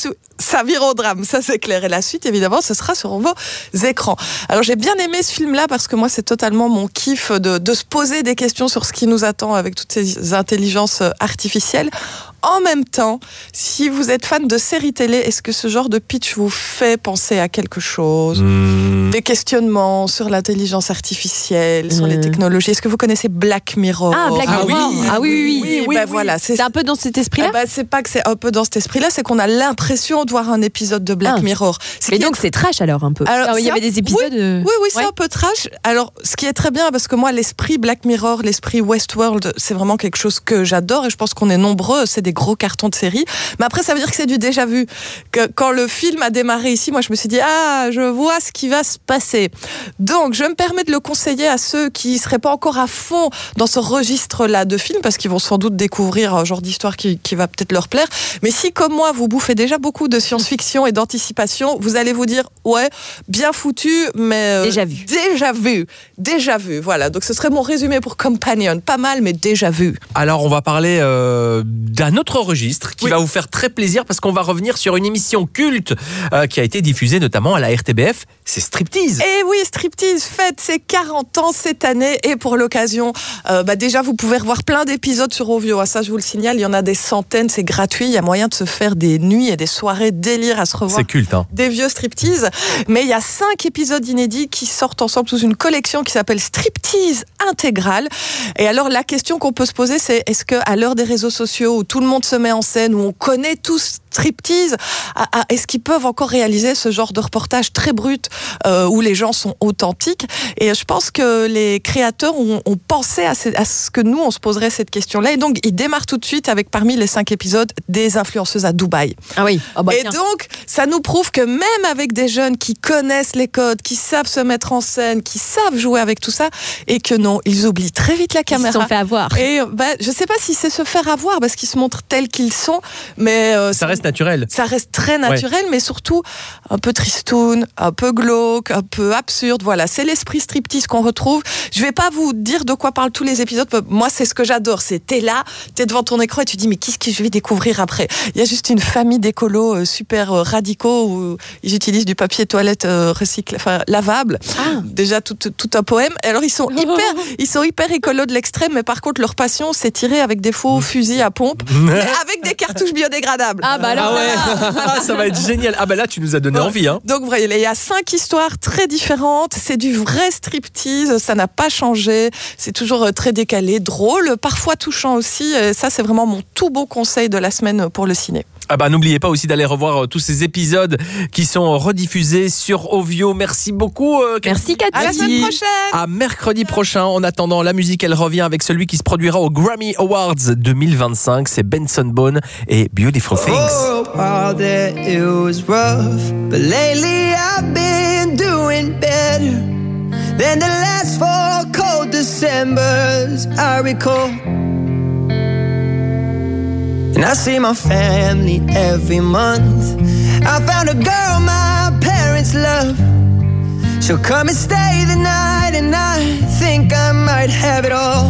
Ça vire au drame, ça c'est clair. Et la suite, évidemment, ce sera sur vos écrans. Alors j'ai bien aimé ce film-là parce que moi, c'est totalement mon kiff de se poser des questions sur ce qui nous attend avec toutes ces intelligences artificielles. En même temps, si vous êtes fan de séries télé, est-ce que ce genre de pitch vous fait penser à quelque chose? Des questionnements sur l'intelligence artificielle, sur les technologies. Est-ce que vous connaissez Black Mirror? Black Mirror. Oui. Voilà, c'est un peu dans cet esprit-là. C'est pas que c'est un peu dans cet esprit-là, c'est qu'on a l'impression de voir un épisode de Black Mirror. Mais donc c'est trash alors un peu. Alors, il y avait des épisodes. Oui, c'est un peu trash. Alors, ce qui est très bien, parce que moi, l'esprit Black Mirror, l'esprit Westworld, c'est vraiment quelque chose que j'adore et je pense qu'on est nombreux. C'est des gros cartons de série. Mais après, ça veut dire que c'est du déjà vu. Que quand le film a démarré ici, moi, je me suis dit, je vois ce qui va se passer. Donc, je me permets de le conseiller à ceux qui seraient pas encore à fond dans ce registre-là de films, parce qu'ils vont sans doute découvrir un genre d'histoire qui va peut-être leur plaire. Mais si, comme moi, vous bouffez déjà beaucoup de science-fiction et d'anticipation, vous allez vous dire, bien foutu, mais... Déjà vu. Voilà. Donc, ce serait mon résumé pour Companion. Pas mal, mais déjà vu. Alors, on va parler d'un autre registre qui va vous faire très plaisir parce qu'on va revenir sur une émission culte qui a été diffusée notamment à la RTBF, c'est Striptease. Et oui, Striptease fête ses 40 ans cette année et pour l'occasion, déjà vous pouvez revoir plein d'épisodes sur Ovio, ça je vous le signale, il y en a des centaines, c'est gratuit, il y a moyen de se faire des nuits et des soirées délire à se revoir. C'est culte, des vieux Striptease, mais il y a 5 épisodes inédits qui sortent ensemble sous une collection qui s'appelle Striptease Intégrale. Et alors la question qu'on peut se poser, c'est est-ce qu'à l'heure des réseaux sociaux où tout le monde se met en scène, où on connaît tous Striptease, est-ce qu'ils peuvent encore réaliser ce genre de reportage très brut où les gens sont authentiques? Et je pense que les créateurs ont pensé à ce que nous, on se poserait cette question-là. Et donc, ils démarrent tout de suite avec, parmi les 5 épisodes, des influenceuses à Dubaï. Ah oui. Et donc, ça nous prouve que même avec des jeunes qui connaissent les codes, qui savent se mettre en scène, qui savent jouer avec tout ça, et que non, ils oublient très vite la caméra. Ils se sont fait avoir. Et je sais pas si c'est se faire avoir, parce qu'ils se montrent tels qu'ils sont, mais... ça reste naturel. Ça reste très naturel, mais surtout un peu tristoun, un peu glauque, un peu absurde. Voilà, c'est l'esprit Striptease qu'on retrouve. Je vais pas vous dire de quoi parlent tous les épisodes. Moi, c'est ce que j'adore. T'es là, t'es devant ton écran et tu dis, mais qu'est-ce que je vais découvrir après? Il y a juste une famille d'écolos super radicaux où ils utilisent du papier toilette lavable. Déjà, tout un poème. Et alors, ils sont hyper écolos de l'extrême, mais par contre, leur passion, c'est tirer avec des faux fusils à pompe, mais avec des cartouches biodégradables. Ça va être génial. Là, tu nous as donné envie. Donc, il y a 5 histoires très différentes. C'est du vrai Striptease. Ça n'a pas changé. C'est toujours très décalé, drôle, parfois touchant aussi. Ça, c'est vraiment mon tout beau conseil de la semaine pour le ciné. N'oubliez pas aussi d'aller revoir tous ces épisodes qui sont rediffusés sur Ovio. Merci beaucoup, Cathy. Merci, Cathy. À la semaine prochaine. À mercredi prochain. En attendant, la musique, elle revient avec celui qui se produira au Grammy Awards 2025. C'est Benson Boone et Beautiful Things. Oh, while that it was rough, but lately I've been doing better than the last 4 cold Decembers I recall. And I see my family every month. I found a girl my parents love. She'll come and stay the night, and I think I might have it all.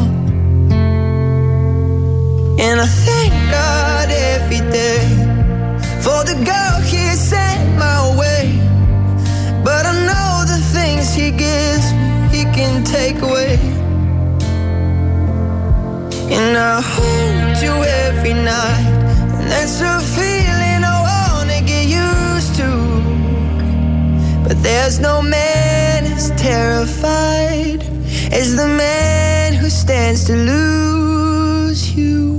And I thank God every day for the girl He sent my way. But I know the things He gives me, He can take away. And I hold you every night, and that's a feeling There's no man as terrified as the man who stands to lose you.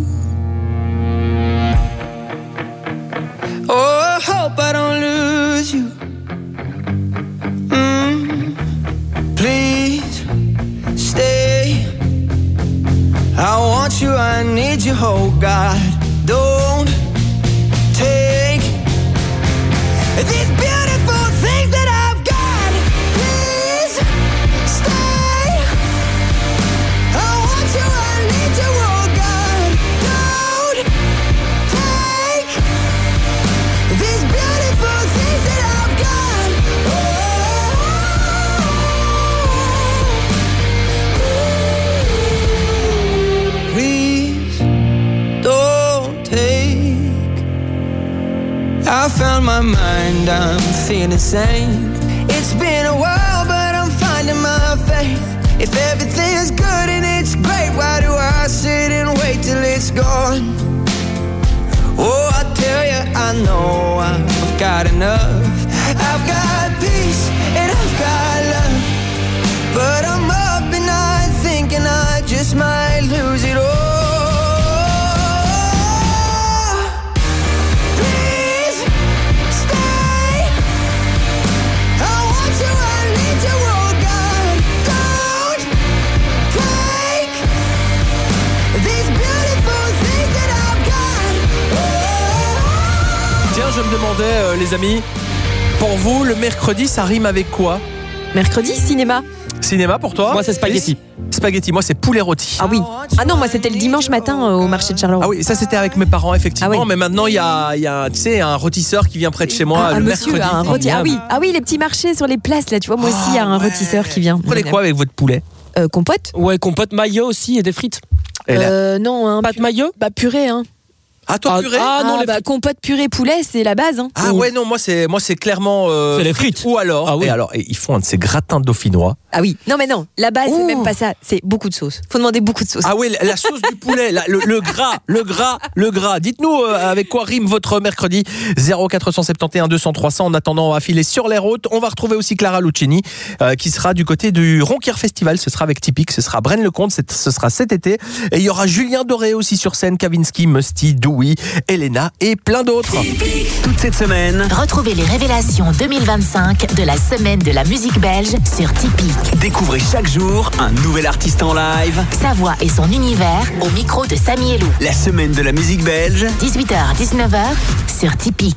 Oh, I hope I don't lose you. Please stay. I want you, I need you, oh God. Don't take these beautiful things that I've got. Please stay. I want you, I need you, oh God. Don't take these beautiful things that I've got. Please don't take. I found my mind, I'm feeling sane. It's been a while, but I'm finding my faith. If everything's good and it's great, why do I sit and wait till it's gone? Oh, I tell you, I know I've got enough. I've got peace and I've got love, but I'm up and I'm thinking I just might lose it all. Please stay. I want you, I need you, oh God. Don't take these beautiful things that I've got. Tiens, je me demandais, les amis, pour vous, le mercredi, ça rime avec quoi? Mercredi, cinéma. Cinéma pour toi? Moi, c'est spaghetti. Spaghetti, moi c'est poulet rôti. Ah oui. Ah non, moi c'était le dimanche matin au marché de Charleroi. Ah oui, ça c'était avec mes parents effectivement, Ah oui. mais maintenant il y a tu sais, un rôtisseur qui vient près de chez moi le monsieur, mercredi. un rôti. Ah oui, les petits marchés sur les places là, tu vois, moi aussi il y a un rôtisseur qui vient. Vous prenez quoi avec votre poulet? Compote. Ouais, compote mayo aussi et des frites. Non, hein, Pâte mayo? Bah purée hein. Ah toi purée? Non, compote purée poulet, c'est la base hein. Ah ouais non, moi c'est clairement c'est les frites. Ou alors et ils font un de ces gratins dauphinois. Ah oui. Non mais non, la base c'est même pas ça, c'est beaucoup de sauce. Faut demander beaucoup de sauce. Ah oui, la sauce du poulet, le gras. Dites-nous avec quoi rime votre mercredi. 0471 200 300. En attendant, on va filer sur les routes. On va retrouver aussi Clara Luciani qui sera du côté du Ronquière Festival. Ce sera avec Typique, ce sera Braine-le-Comte, ce sera cet été. Et il y aura Julien Doré aussi sur scène, Kavinsky, Musty, Dewey, Elena et plein d'autres. Toute cette semaine, Retrouvez les révélations 2025 de la semaine de la musique belge sur Tipeee. découvrez chaque jour un nouvel artiste en live. Sa voix et son univers au micro de Samy et Lou. La semaine de la musique belge. 18h-19h sur Tipeee.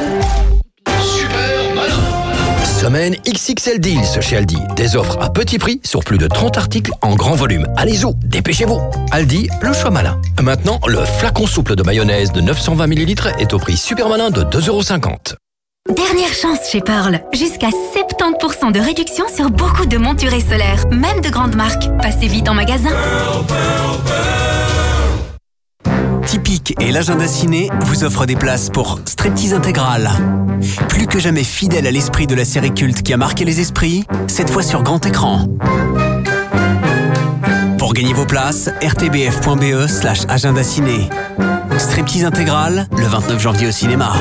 Semaine XXL Deals chez Aldi. Des offres à petit prix sur plus de 30 articles en grand volume. Allez-y, dépêchez-vous. Aldi, le choix malin. Maintenant, le flacon souple de mayonnaise de 920 ml est au prix super malin de 2,50 €. Dernière chance chez Pearl. Jusqu'à 70% de réduction sur beaucoup de monturés solaires, même de grandes marques. Passez vite en magasin. Typique et l'agenda ciné vous offrent des places pour Striptease Intégral. Plus que jamais fidèle à l'esprit de la série culte qui a marqué les esprits, cette fois sur grand écran. Pour gagner vos places, rtbf.be/agenda ciné. Striptease Intégral, le 29 janvier au cinéma.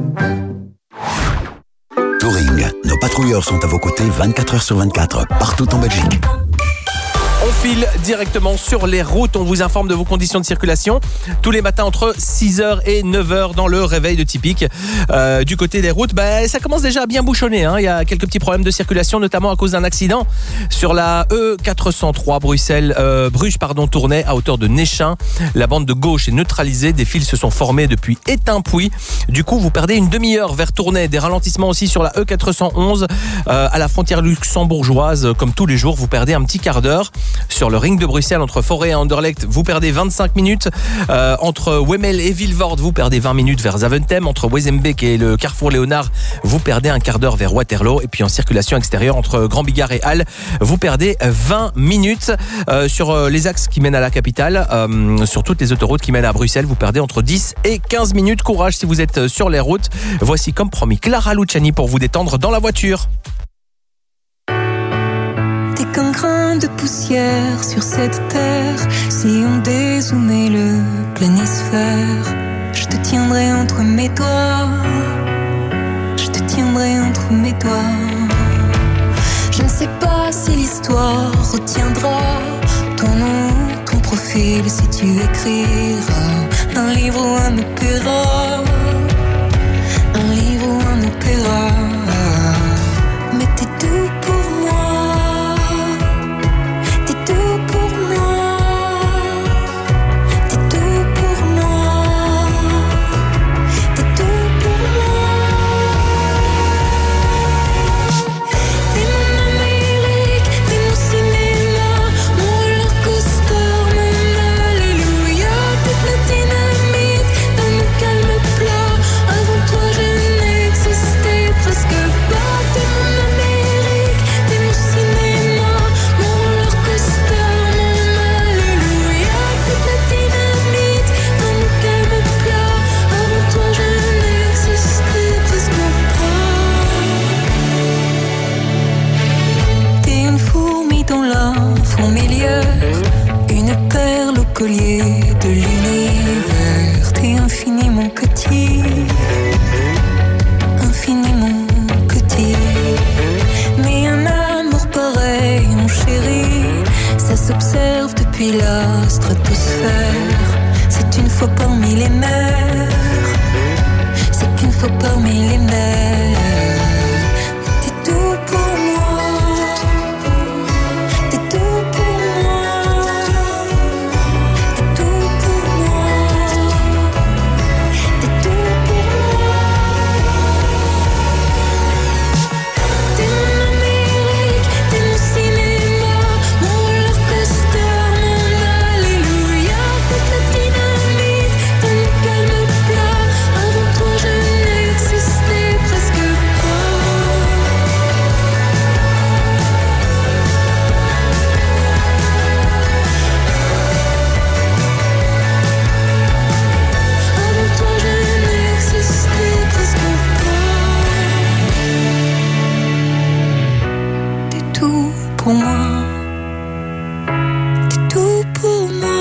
Touring, nos patrouilleurs sont à vos côtés 24 heures sur 24, partout en Belgique. On file directement sur les routes. On vous informe de vos conditions de circulation tous les matins entre 6h et 9h dans le réveil de Typique. Du côté des routes, ça commence déjà à bien bouchonner. Il y a quelques petits problèmes de circulation, notamment à cause d'un accident sur la E403 Bruges, Tournai à hauteur de Néchin. La bande de gauche est neutralisée. Des fils se sont formés depuis Étain-Pouy. Du coup, vous perdez une demi-heure vers Tournai. Des ralentissements aussi sur la E411 à la frontière luxembourgeoise. Comme tous les jours, vous perdez un petit quart d'heure. Sur le ring de Bruxelles, entre Forêt et Anderlecht, vous perdez 25 minutes. Entre Wemmel et Vilvoorde, vous perdez 20 minutes vers Zaventem. Entre Wezenbeek et le Carrefour Léonard, vous perdez un quart d'heure vers Waterloo. Et puis en circulation extérieure, entre Grand Bigard et Halle, vous perdez 20 minutes. Sur les axes qui mènent à la capitale, sur toutes les autoroutes qui mènent à Bruxelles, vous perdez entre 10 et 15 minutes. Courage si vous êtes sur les routes. Voici comme promis Clara Luciani pour vous détendre dans la voiture. T'es qu'un grain de poussière sur cette terre. Si on dézoomait le planisphère, je te tiendrai entre mes doigts. Je te tiendrai entre mes doigts. sais pas si l'histoire retiendra ton nom, ton profil, si tu écriras un livre ou un opéra. Un livre ou un opéra. Mais t'es tout pour moi. T'es tout pour moi. T'es tout pour moi. T'es tout pour moi. T'es mon Amérique, t'es mon cinéma, mon roller coaster, mon alléluia. Toute la dynamite dans mon calme plat. Avant toi je n'existais presque pas. T'es mon Amérique, t'es mon cinéma, mon roller coaster, mon alléluia. Toute la dynamite dans mon calme plat. Avant toi je n'existais presque pas. T'es une fourmi dans la fourmilière, une perle au collier de l'univers. T'es infiniment petit, infiniment petit. Mais un amour pareil, mon chéri, ça s'observe depuis la stratosphère. C'est une fois parmi les mers, c'est qu'une fois parmi les mers. T'es tout pour moi. T'es tout pour moi. T'es tout pour moi. T'es tout pour moi. T'es mon Amérique, t'es mon cinéma, mon roller coaster, mon alléluia. Toute la dynamite dans mon calme plat. Avant toi je n'existais presque pas. Avant toi je n'existais presque pas. T'es tout pour moi. T'es tout pour moi.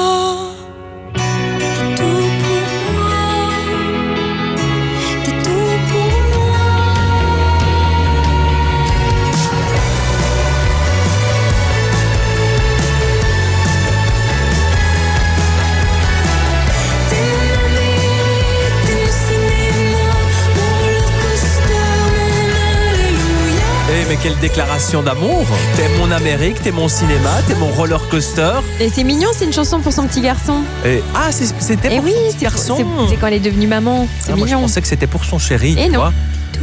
T'es tout pour moi. T'es tout pour moi. T'es mon Amérique, t'es mon cinéma, mon roller coaster, mon alléluia. Eh, mais quelle déclaration d'amour! T'es mon Amérique, t'es mon cinéma, t'es mon roller coaster. Et c'est mignon, c'est une chanson pour son petit garçon. Et, ah, c'était Et pour oui, son c'est garçon. c'est quand elle est devenue maman. C'est Ah, moi, je mignon. pensais que c'était pour son chéri. Et tu non. vois.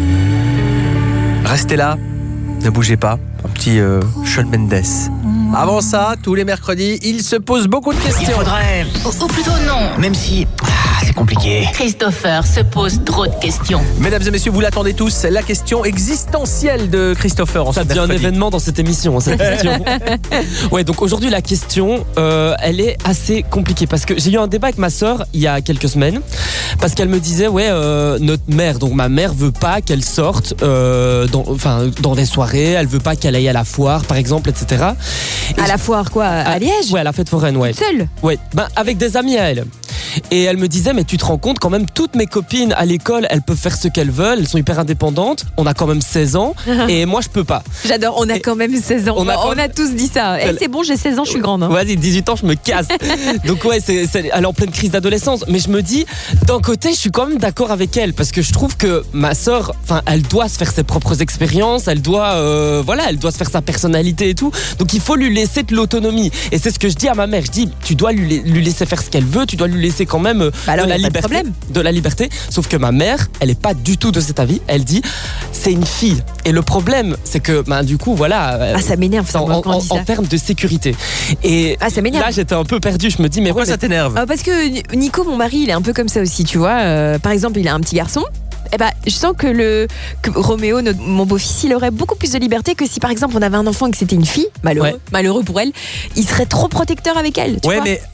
Restez là, ne bougez pas. Un petit Shawn Mendes. Avant ça, tous les mercredis, il se pose beaucoup de Il questions. faudrait... Ou plutôt non, même si... c'est compliqué. Christopher se pose trop de questions. Mesdames et messieurs, vous l'attendez tous, la question existentielle de Christopher en Ça ce devient un mercredi. événement dans cette émission, cette question. Ouais, donc aujourd'hui la question, elle est assez compliquée parce que j'ai eu un débat avec ma sœur il y a quelques semaines parce qu'elle me disait notre mère, donc ma mère veut pas qu'elle sorte dans des soirées, elle veut pas qu'elle aille à la foire par exemple, etc. À la foire quoi, à Liège? Ouais, à la fête foraine, ouais. Seule? Ouais, avec des amis à elle. Et elle me disait, mais tu te rends compte quand même, toutes mes copines à l'école, elles peuvent faire ce qu'elles veulent, elles sont hyper indépendantes, on a quand même 16 ans, et moi je peux pas. J'adore, on a quand même 16 ans, on a tous dit ça. Et c'est bon, j'ai 16 ans, je suis grande. Hein. Vas-y, 18 ans, je me casse. Donc ouais, elle est en pleine crise d'adolescence. Mais je me dis, d'un côté, je suis quand même d'accord avec elle, parce que je trouve que ma sœur, elle doit se faire ses propres expériences, elle doit se faire sa personnalité et tout. Donc il faut lui laisser de l'autonomie. Et c'est ce que je dis à ma mère, je dis, tu dois lui laisser faire ce qu'elle veut, tu dois lui laisser quand même de la liberté. Sauf que ma mère, elle est pas du tout de cet avis. Elle dit, c'est une fille. Et le problème, c'est que du coup, voilà. Ça m'énerve ça, en termes de sécurité. Et ça m'énerve. Là, j'étais un peu perdu. Je me dis, mais pourquoi ça t'énerve? Parce que Nico, mon mari, il est un peu comme ça aussi, tu vois. Par exemple, il a un petit garçon. Je sens que Roméo, mon beau-fils, il aurait beaucoup plus de liberté que si par exemple on avait un enfant et que c'était une fille, malheureux pour elle, il serait trop protecteur avec elle. Tu vois. Mais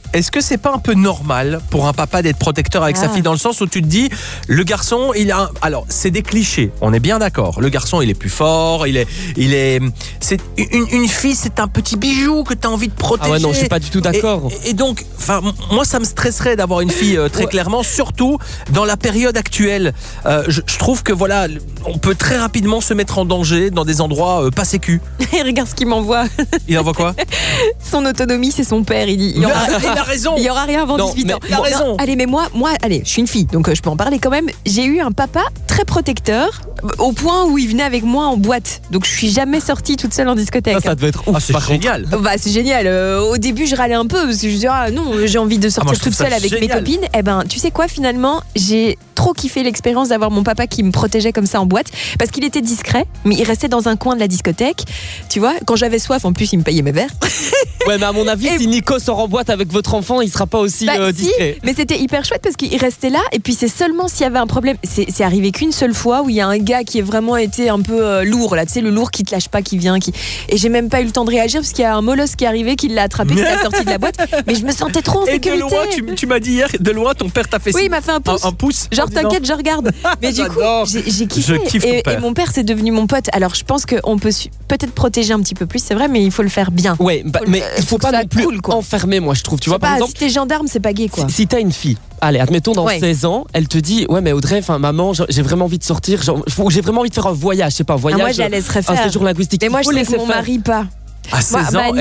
est-ce que c'est pas un peu normal pour un papa d'être protecteur avec sa fille, dans le sens où tu te dis, le garçon, alors c'est des clichés, on est bien d'accord. Le garçon, il est plus fort, c'est une fille, c'est un petit bijou que tu as envie de protéger. Ah ouais, non, je suis pas du tout d'accord. Et donc, moi, ça me stresserait d'avoir une fille très clairement, surtout dans la période actuelle. Je trouve que voilà, on peut très rapidement se mettre en danger dans des endroits pas sécus. Et regarde ce qu'il m'envoie. Il envoie quoi? Son autonomie, c'est son père. Il dit, il a raison. Il y aura rien avant 18 ans. Il a raison. Non, allez, mais moi, allez, je suis une fille, donc je peux en parler quand même. J'ai eu un papa très protecteur, au point où il venait avec moi en boîte. Donc je suis jamais sortie toute seule en discothèque. Ça devait être ouf. C'est génial. Bah c'est génial. Au début, je râlais un peu parce que je disais non, j'ai envie de sortir toute seule avec mes copines. Eh ben, tu sais quoi, finalement, j'ai trop kiffé l'expérience d'avoir mon papa qui me protégeait comme ça en boîte, parce qu'il était discret, mais il restait dans un coin de la discothèque. Tu vois, quand j'avais soif, en plus, il me payait mes verres. Ouais, mais à mon avis, si Nico sort en boîte avec votre enfant, il sera pas aussi discret. Si, mais c'était hyper chouette parce qu'il restait là, et puis c'est seulement s'il y avait un problème. C'est arrivé qu'une seule fois où il y a un gars qui a vraiment été un peu lourd, là, tu sais, le lourd qui te lâche pas, qui vient, et j'ai même pas eu le temps de réagir parce qu'il y a un molosse qui est arrivé, qui l'a attrapé, qui l'a sorti de la boîte. Mais je me sentais trop en sécurité. De loin, tu m'as dit hier, de loin, ton père t'a fait oui, il m'a fait un pouce. Genre, t'inquiète, je regarde. Mais du coup, j'ai kiffé. Et mon père, c'est devenu mon pote. Alors, je pense qu'on peut peut-être protéger un petit peu plus, c'est vrai, mais il faut le faire bien. Ouais, mais il faut pas non plus enfermer, moi, je trouve. Tu vois, par exemple, si t'es gendarme, c'est pas gay, quoi. Si t'as une fille, allez, admettons dans 16 ans, elle te dit, ouais, mais Audrey, maman, j'ai vraiment envie de sortir, j'ai vraiment envie de faire un voyage, je sais pas, un voyage. Moi, je la laisserais faire. Un séjour linguistique. Mais moi, je sais que mon mari pas. À 16 ans,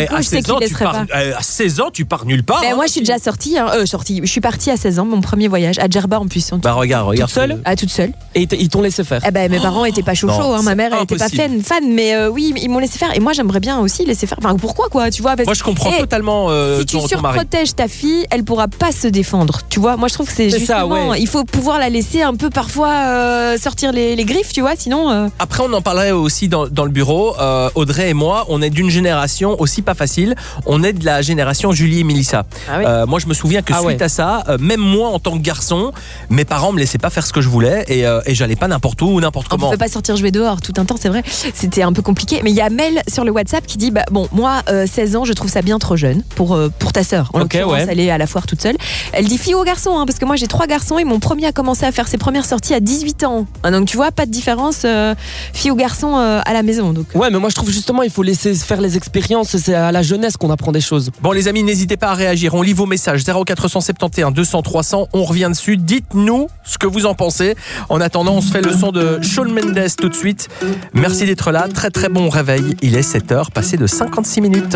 à 16 ans, tu pars nulle part. Mais moi, je suis déjà sortie. Je suis partie à 16 ans, mon premier voyage, à Djerba en plus. Bah regarde. Toute seule? Toute seule. Et ils t'ont laissé faire? Mes parents étaient pas chauds, ma mère elle était pas fan, mais oui, ils m'ont laissé faire. Et moi, j'aimerais bien aussi laisser faire. Enfin, pourquoi quoi, tu vois? Moi, je comprends totalement. Si tu surprotèges ta fille, elle pourra pas se défendre. Tu vois, moi, je trouve que c'est justement, ça, ouais. Il faut pouvoir la laisser un peu parfois sortir les griffes, tu vois, sinon. Après, on en parlerait aussi dans le bureau. Audrey et moi, on est d'une génération aussi pas facile. On est de la génération Julie et Mélissa. Ah oui. Moi, je me souviens que suite à ça, même moi, en tant que garçon, mes parents me laissaient pas faire ce que je voulais et j'allais pas n'importe où ou n'importe comment. On pouvait pas sortir jouer dehors tout un temps, c'est vrai. C'était un peu compliqué. Mais il y a Mel sur le WhatsApp qui dit moi, 16 ans, je trouve ça bien trop jeune pour ta sœur. En l'occurrence, elle est à la foire toute seule. Elle dit fille ou garçon, parce que moi, j'ai 3 garçons et mon premier a commencé à faire ses premières sorties à 18 ans. Donc, tu vois, pas de différence fille ou garçon à la maison. Donc. Ouais, mais moi, je trouve justement, il faut laisser faire les expériences. C'est à la jeunesse qu'on apprend des choses. Bon les amis, n'hésitez pas à réagir, on lit vos messages 0471 200 300, on revient dessus, dites-nous ce que vous en pensez. En attendant, on se fait le son de Shawn Mendes tout de suite. Merci d'être là, très très bon réveil, il est 7h passé de 56 minutes.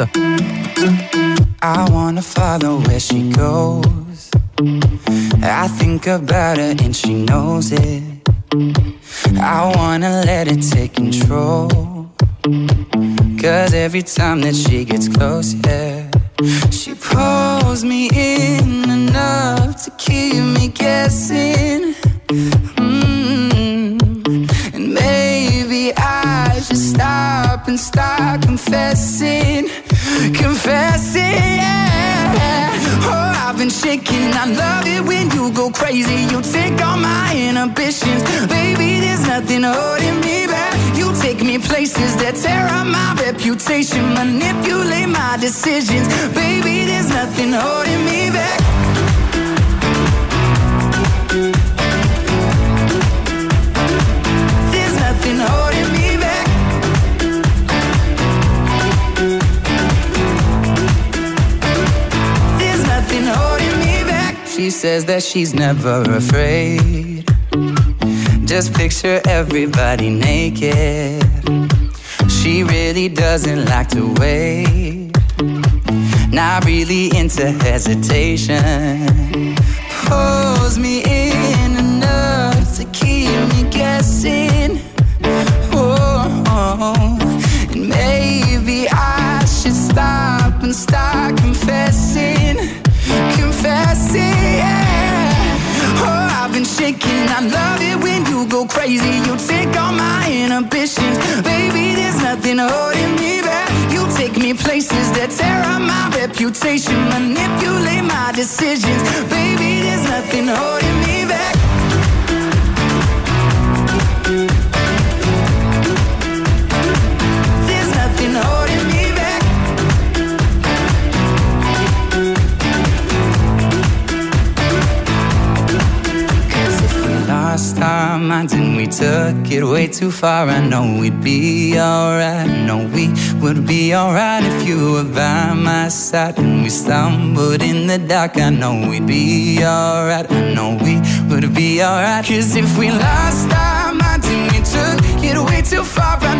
I wanna follow where she goes. I think about her and she knows it. I wanna let it take control. Cause every time that she gets close, yeah, she pulls me in enough to keep me guessing. And maybe I should stop and start confessing, yeah. Oh, I've been shaking, I love it when you go crazy. You take all my inhibitions, baby, there's nothing holding me back. You take me places that tear up my reputation, manipulate my decisions, baby, there's nothing holding me back. There's nothing holding me back. There's nothing holding me back. She says that she's never afraid. Just picture everybody naked. She really doesn't like to wait. Not really into hesitation. Pulls me in enough to keep me guessing. And maybe I should stop and start confessing, yeah. Oh, I've been shaking, I love it when you go crazy. You take all my inhibitions, baby, there's nothing holding me back. You take me places that tear up my reputation, manipulate my decisions, baby, there's nothing holding me back. There's nothing holding me back. minds and we took it way too far. I know we'd be alright. I know we would be alright if you were by my side. And we stumbled in the dark. I know we'd be alright. I know we would be alright. 'Cause if we lost our minds and we took it way too far,